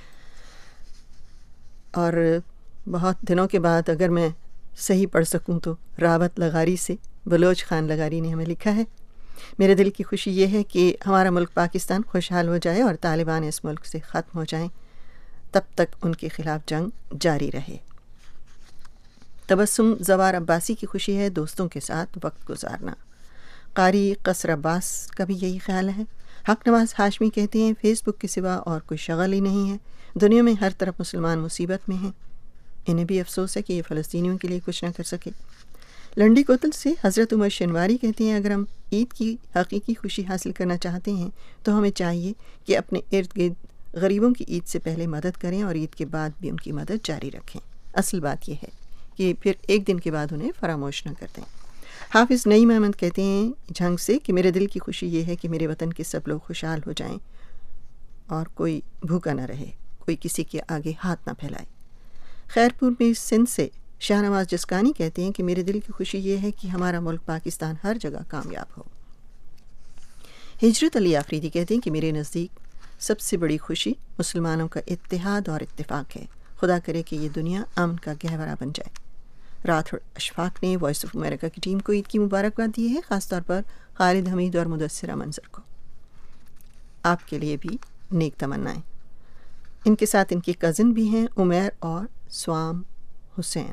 T: اور بہت دنوں کے بعد اگر میں صحیح پڑھ سکوں تو راوت لغاری سے بلوچ خان لغاری نے ہمیں لکھا ہے میرے دل کی خوشی یہ ہے کہ ہمارا ملک پاکستان خوشحال ہو جائے اور طالبان اس ملک سے ختم ہو جائیں، تب تک ان کے خلاف جنگ جاری رہے۔ تبسم زوار عباسی کی خوشی ہے دوستوں کے ساتھ وقت گزارنا۔ قاری قصر عباس کا بھی یہی خیال ہے۔ حق نواز ہاشمی کہتے ہیں فیس بک کے سوا اور کوئی شغل ہی نہیں ہے، دنیا میں ہر طرف مسلمان مصیبت میں ہیں، انہیں بھی افسوس ہے کہ یہ فلسطینیوں کے لیے کچھ نہ کر سکے۔ لنڈی کوتل سے حضرت عمر شنواری کہتے ہیں اگر ہم عید کی حقیقی خوشی حاصل کرنا چاہتے ہیں تو ہمیں چاہیے کہ اپنے ارد گرد غریبوں کی عید سے پہلے مدد کریں اور عید کے بعد بھی ان کی مدد جاری رکھیں. اصل بات یہ ہے کہ پھر ایک دن کے بعد انہیں فراموش نہ کر دیں. حافظ نعیم احمد کہتے ہیں جھنگ سے کہ میرے دل کی خوشی یہ ہے کہ میرے وطن کے سب لوگ خوشحال ہو جائیں اور کوئی بھوکا نہ رہے, کوئی کسی کے آگے ہاتھ نہ پھیلائے. خیرپور میں سندھ سے شاہ نواز جسکانی کہتے ہیں کہ میرے دل کی خوشی یہ ہے کہ ہمارا ملک پاکستان ہر جگہ کامیاب ہو. ہجرت علی آفریدی کہتے ہیں کہ میرے نزدیک سب سے بڑی خوشی مسلمانوں کا اتحاد اور اتفاق ہے. خدا کرے کہ یہ دنیا امن کا گہورا بن جائے. راتھڑ اشفاق نے وائس آف امریکہ کی ٹیم کو عید کی مبارکباد دی ہے, خاص طور پر خالد حمید اور مدثرہ منظر کو. آپ کے لیے بھی نیک تمنائیں. ان کے ساتھ ان کی کزن بھی ہیں عمیر اور سوام حسین.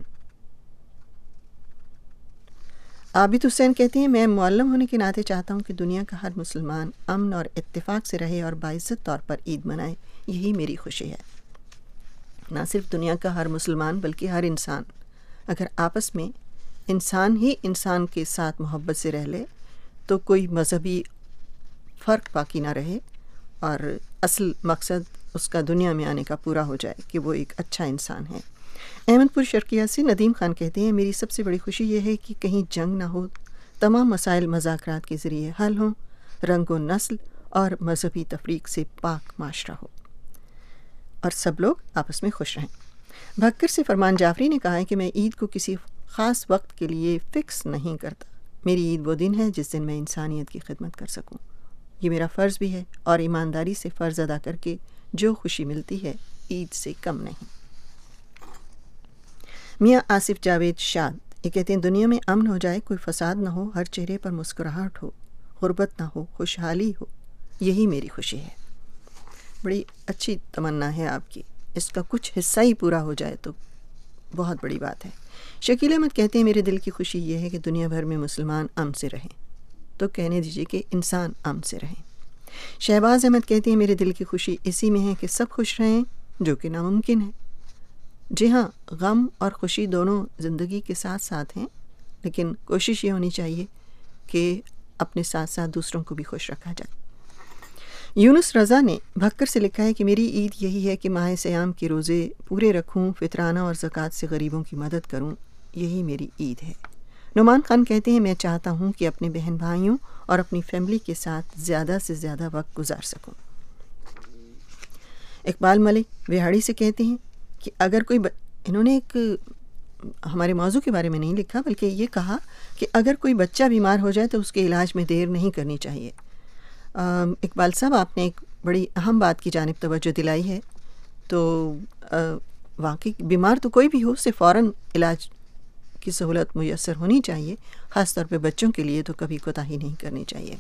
T: عابد حسین کہتے ہیں میں معلم ہونے کے ناطے چاہتا ہوں کہ دنیا کا ہر مسلمان امن اور اتفاق سے رہے اور باعزت طور پر عید منائے. یہی میری خوشی ہے. نہ صرف دنیا کا ہر مسلمان بلکہ ہر انسان اگر آپس میں انسان ہی انسان کے ساتھ محبت سے رہ لے تو کوئی مذہبی فرق باقی نہ رہے اور اصل مقصد اس کا دنیا میں آنے کا پورا ہو جائے کہ وہ ایک اچھا انسان ہے. احمد پور شرقیہ سے ندیم خان کہتے ہیں میری سب سے بڑی خوشی یہ ہے کہ کہیں جنگ نہ ہو, تمام مسائل مذاکرات کے ذریعے حل ہوں, رنگ و نسل اور مذہبی تفریق سے پاک معاشرہ ہو اور سب لوگ آپس میں خوش رہیں. بھکر سے فرمان جعفری نے کہا ہے کہ میں عید کو کسی خاص وقت کے لیے فکس نہیں کرتا. میری عید وہ دن ہے جس دن میں انسانیت کی خدمت کر سکوں. یہ میرا فرض بھی ہے اور ایمانداری سے فرض ادا کر کے جو خوشی ملتی ہے عید سے کم نہیں. میاں آصف جاوید شاد یہ کہتے ہیں دنیا میں امن ہو جائے, کوئی فساد نہ ہو, ہر چہرے پر مسکراہٹ ہو, غربت نہ ہو, خوشحالی ہو, یہی میری خوشی ہے. بڑی اچھی تمنا ہے آپ کی. اس کا کچھ حصہ ہی پورا ہو جائے تو بہت بڑی بات ہے. شکیل احمد کہتے ہیں میرے دل کی خوشی یہ ہے کہ دنیا بھر میں مسلمان امن سے رہیں, تو کہنے دیجیے کہ انسان امن سے رہیں. شہباز احمد کہتے ہیں میرے دل کی خوشی اسی میں ہے کہ سب خوش رہیں جو کہ ناممکن ہے. جی ہاں, غم اور خوشی دونوں زندگی کے ساتھ ساتھ ہیں, لیکن کوشش یہ ہونی چاہیے کہ اپنے ساتھ ساتھ دوسروں کو بھی خوش رکھا جائے. یونس رضا نے بھکر سے لکھا ہے کہ میری عید یہی ہے کہ ماہ سیام کے روزے پورے رکھوں, فطرانہ اور زکوٰۃ سے غریبوں کی مدد کروں, یہی میری عید ہے. نعمان خان کہتے ہیں میں چاہتا ہوں کہ اپنے بہن بھائیوں اور اپنی فیملی کے ساتھ زیادہ سے زیادہ وقت گزار سکوں. اقبال ملک وہاڑی سے کہتے ہیں کہ اگر کوئی ب... انہوں نے ایک ہمارے موضوع کے بارے میں نہیں لکھا بلکہ یہ کہا کہ اگر کوئی بچہ بیمار ہو جائے تو اس کے علاج میں دیر نہیں کرنی چاہیے. اقبال صاحب آپ نے ایک بڑی اہم بات کی جانب توجہ دلائی ہے. تو واقعی بیمار تو کوئی بھی ہو, اسے فوراً علاج کی سہولت میسر ہونی چاہیے, خاص طور پہ بچوں کے لیے تو کبھی کوتاہی نہیں کرنی چاہیے.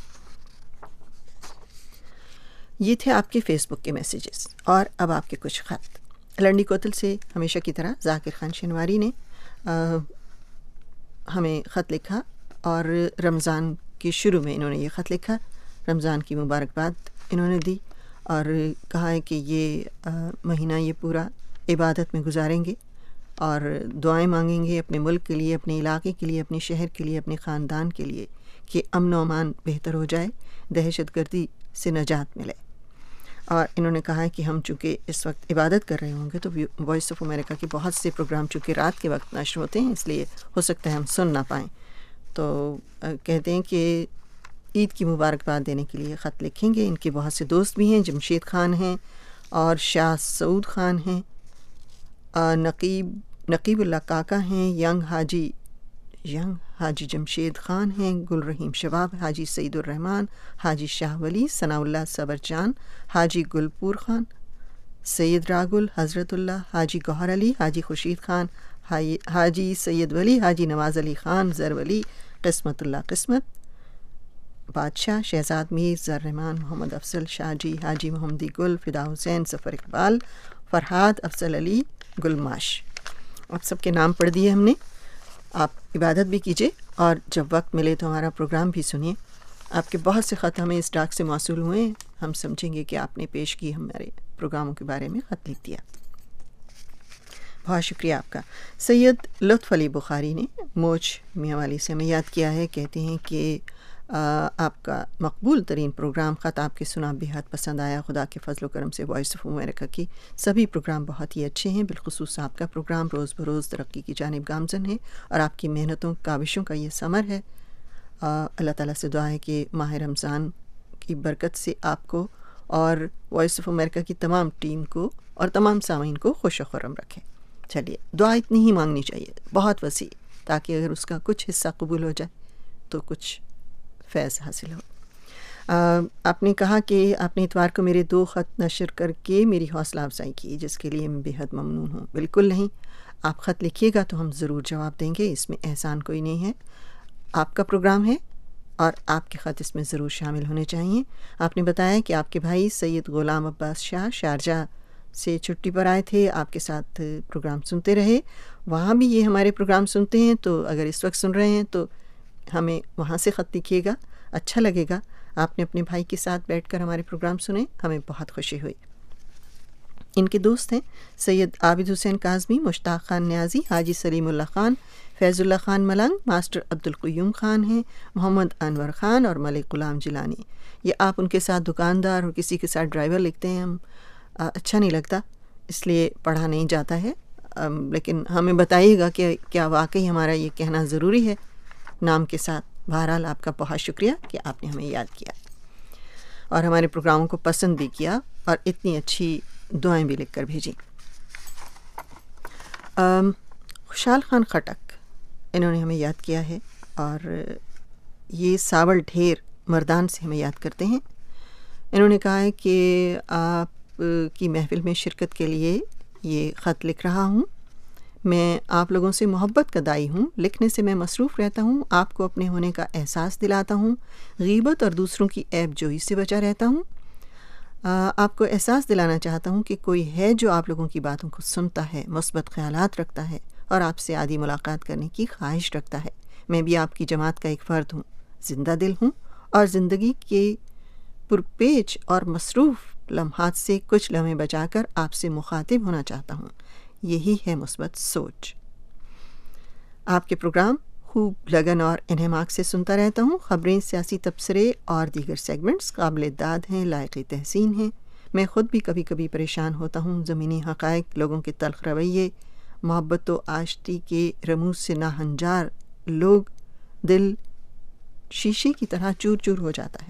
T: یہ تھے آپ کے فیس بک کے میسیجز اور اب آپ کے کچھ خط. لنڈی کوتل سے ہمیشہ کی طرح ذاکر خان شنواری نے آ, ہمیں خط لکھا اور رمضان کے شروع میں انہوں نے یہ خط لکھا. رمضان کی مبارکباد انہوں نے دی اور کہا ہے کہ یہ مہینہ یہ پورا عبادت میں گزاریں گے اور دعائیں مانگیں گے اپنے ملک کے لیے, اپنے علاقے کے لیے, اپنے شہر کے لیے, اپنے خاندان کے لیے کہ امن و امان بہتر ہو جائے, دہشت گردی سے نجات ملے. اور انہوں نے کہا ہے کہ ہم چونکہ اس وقت عبادت کر رہے ہوں گے تو وائس آف امریکہ کے بہت سے پروگرام چونکہ رات کے وقت نشر ہوتے ہیں اس لیے ہو سکتا ہے ہم سن نہ پائیں. تو کہتے ہیں کہ عید کی مبارکباد دینے کے لیے خط لکھیں گے. ان کے بہت سے دوست بھی ہیں, جمشید خان ہیں اور شاہ سعود خان ہیں, نقیب نقیب اللہ کاکا ہیں, ینگ حاجی ینگ حاجی جمشید خان ہیں, گل رحیم شباب, حاجی سعید الرحمن, حاجی شاہ ولی, ثناء اللہ صبر جان, حاجی گلپور خان, سید راگل, حضرت اللہ, حاجی گوہر علی, حاجی خورشید خان, حاجی سید ولی, حاجی نواز علی خان زر ولی, قسمت اللہ قسمت بادشاہ, شہزاد میر, زررحمان, محمد افضل, شاہ جی, حاجی محمدی گل, فدا حسین, ظفر اقبال, فرحاد, افضل علی, گلماش. آپ سب کے نام پڑھ دیے ہم نے. آپ عبادت بھی کیجیے اور جب وقت ملے تو ہمارا پروگرام بھی سنیے. آپ کے بہت سے خط ہمیں اس ڈاک سے موصول ہوئے, ہم سمجھیں گے کہ آپ نے پیش کی ہمارے پروگراموں کے بارے میں خط لکھ دیا. بہت شکریہ آپ کا. سید لطف علی بخاری نے موچ میاں والی سے ہمیں یاد کیا ہے. کہتے ہیں کہ آپ کا مقبول ترین پروگرام خط آپ کے سنا بہت پسند آیا. خدا کے فضل و کرم سے وائس آف امریکہ کی سبھی پروگرام بہت ہی اچھے ہیں. بالخصوص آپ کا پروگرام روز بروز ترقی کی جانب گامزن ہے اور آپ کی محنتوں کاوشوں کا یہ ثمر ہے. اللہ تعالیٰ سے دعا ہے کہ ماہ رمضان کی برکت سے آپ کو اور وائس آف امریکہ کی تمام ٹیم کو اور تمام سامعین کو خوش و خرم رکھے. چلیے دعا اتنی ہی مانگنی چاہیے, بہت وسیع, تاکہ اگر اس کا کچھ حصہ قبول ہو جائے تو کچھ فیض حاصل ہو. آپ نے کہا کہ آپ نے اتوار کو میرے دو خط نشر کر کے میری حوصلہ افزائی کی, جس کے لیے میں بےحد ممنون ہوں. بالکل نہیں, آپ خط لکھیے گا تو ہم ضرور جواب دیں گے, اس میں احسان کوئی نہیں ہے. آپ کا پروگرام ہے اور آپ کے خط اس میں ضرور شامل ہونے چاہیے. آپ نے بتایا کہ آپ کے بھائی سید غلام عباس شاہ شارجہ سے چھٹی پر آئے تھے, آپ کے ساتھ پروگرام سنتے رہے. وہاں بھی یہ ہمارے پروگرام سنتے ہیں, تو اگر اس وقت سن رہے ہیں تو ہمیں وہاں سے خط لکھیے گا, اچھا لگے گا. آپ نے اپنے بھائی کے ساتھ بیٹھ کر ہمارے پروگرام سنے, ہمیں بہت خوشی ہوئی. ان کے دوست ہیں سید عابد حسین کاظمی, مشتاق خان نیازی, حاجی سلیم اللہ خان, فیض اللہ خان ملنگ, ماسٹر عبدالقیوم خان ہیں, محمد انور خان اور ملک غلام جیلانی. یہ آپ ان کے ساتھ دکاندار اور کسی کے ساتھ ڈرائیور لکھتے ہیں, ہم اچھا نہیں لگتا, اس لیے پڑھا نہیں جاتا ہے. لیکن ہمیں بتائیے گا کہ کیا واقعی ہمارا یہ کہنا ضروری ہے نام کے ساتھ. بہرحال آپ کا بہت شکریہ کہ آپ نے ہمیں یاد کیا اور ہمارے پروگراموں کو پسند بھی کیا اور اتنی اچھی دعائیں بھی لکھ کر بھیجیں. خوشحال خان خٹک انہوں نے ہمیں یاد کیا ہے اور یہ ساول ڈھیر مردان سے ہمیں یاد کرتے ہیں. انہوں نے کہا ہے کہ آپ کی محفل میں شرکت کے لیے یہ خط لکھ رہا ہوں. میں آپ لوگوں سے محبت کا دائی ہوں, لکھنے سے میں مصروف رہتا ہوں, آپ کو اپنے ہونے کا احساس دلاتا ہوں, غیبت اور دوسروں کی عیب جوئی سے بچا رہتا ہوں. آپ کو احساس دلانا چاہتا ہوں کہ کوئی ہے جو آپ لوگوں کی باتوں کو سنتا ہے, مثبت خیالات رکھتا ہے اور آپ سے عادی ملاقات کرنے کی خواہش رکھتا ہے. میں بھی آپ کی جماعت کا ایک فرد ہوں, زندہ دل ہوں اور زندگی کے پرپیچ اور مصروف لمحات سے کچھ لمحے بچا کر آپ سے مخاطب ہونا چاہتا ہوں. یہی ہے مثبت سوچ. آپ کے پروگرام خوب لگن اور انہماک سے سنتا رہتا ہوں. خبریں, سیاسی تبصرے اور دیگر سیگمنٹس قابل داد ہیں, لائق تحسین ہیں. میں خود بھی کبھی کبھی پریشان ہوتا ہوں. زمینی حقائق, لوگوں کے تلخ رویے, محبت و آشتی کے رموز سے ناہنجار لوگ, دل شیشے کی طرح چور چور ہو جاتا ہے.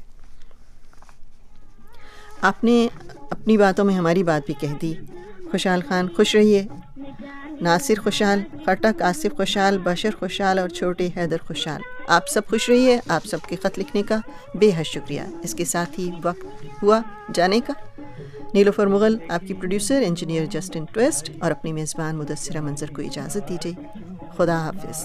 T: آپ نے اپنی باتوں میں ہماری بات بھی کہہ دی. خوشحال خان خوش رہیے, ناصر خوشحال, خٹک آصف خوشحال, بشر خوشحال اور چھوٹے حیدر خوشحال. آپ سب خوش رہیے. آپ سب کے خط لکھنے کا بے حد شکریہ. اس کے ساتھ ہی وقت ہوا جانے کا. نیلوفر مغل آپ کی پروڈیوسر, انجینئر جسٹن ٹویسٹ اور اپنی میزبان مدثرہ منظر کو اجازت دیجیے. خدا حافظ.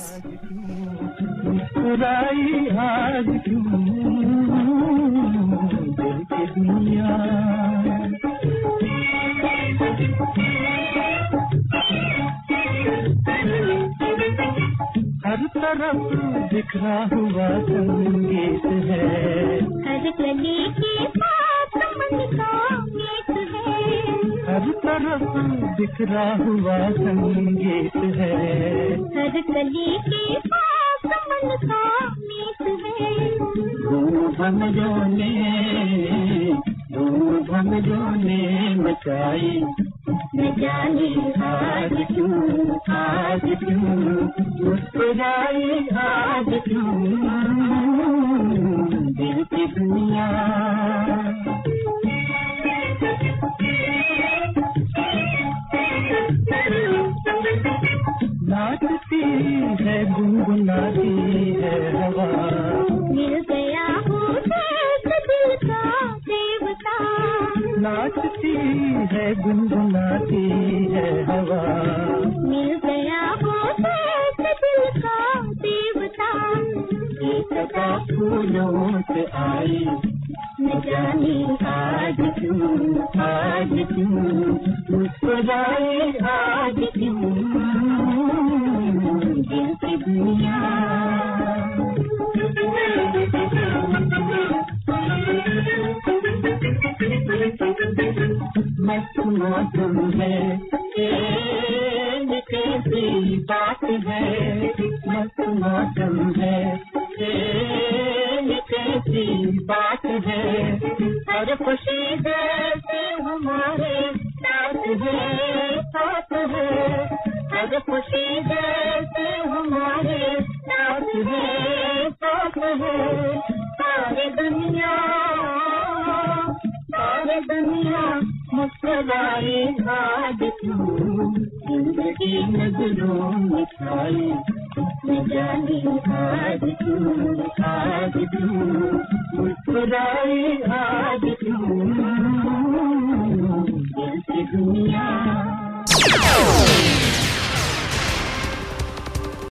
U: ہر طرف بکھرا ہوا سنگیت ہے, ہر گلی کے پاس من کا گیت ہے, ہر طرف بکھرا ہوا سنگیت ہے, ہر گلی کے پاس من کا گیت ہے. دھوم بھمروں نے دھوم بھمروں نے مچائی, نہ جانے آج کیوں آج کیوں مسکرائی, آج کیوں دل کی دنیا. ناچتی ہے گنگناتی ہے ہوا, مل گیا ہوں دل کا دیوتا. ناچتی ہے گنگناتی ہے ہوا, مل گیا ہوں دل کا دیوتا. ایک کا پھولوں سے آئی, نہ جانے آج کیوں آج کیوں مسکرائی, آج کیوں دل کی دنیا. مست موسم ہے, कैसी बात है, मस्त मौसम है, ये कैसी बात है, हर खुशी जैसे हमारे साथ है, साथ है, हर खुशी जैसे हमारे साथ है, साथ है, सारी दुनिया सारी दुनिया मुस्कुराए आज तू, जिंदगी नजरों में छाए, न जाने आज तू, आज तू मुस्कुराए आज तू, दिल की दुनिया।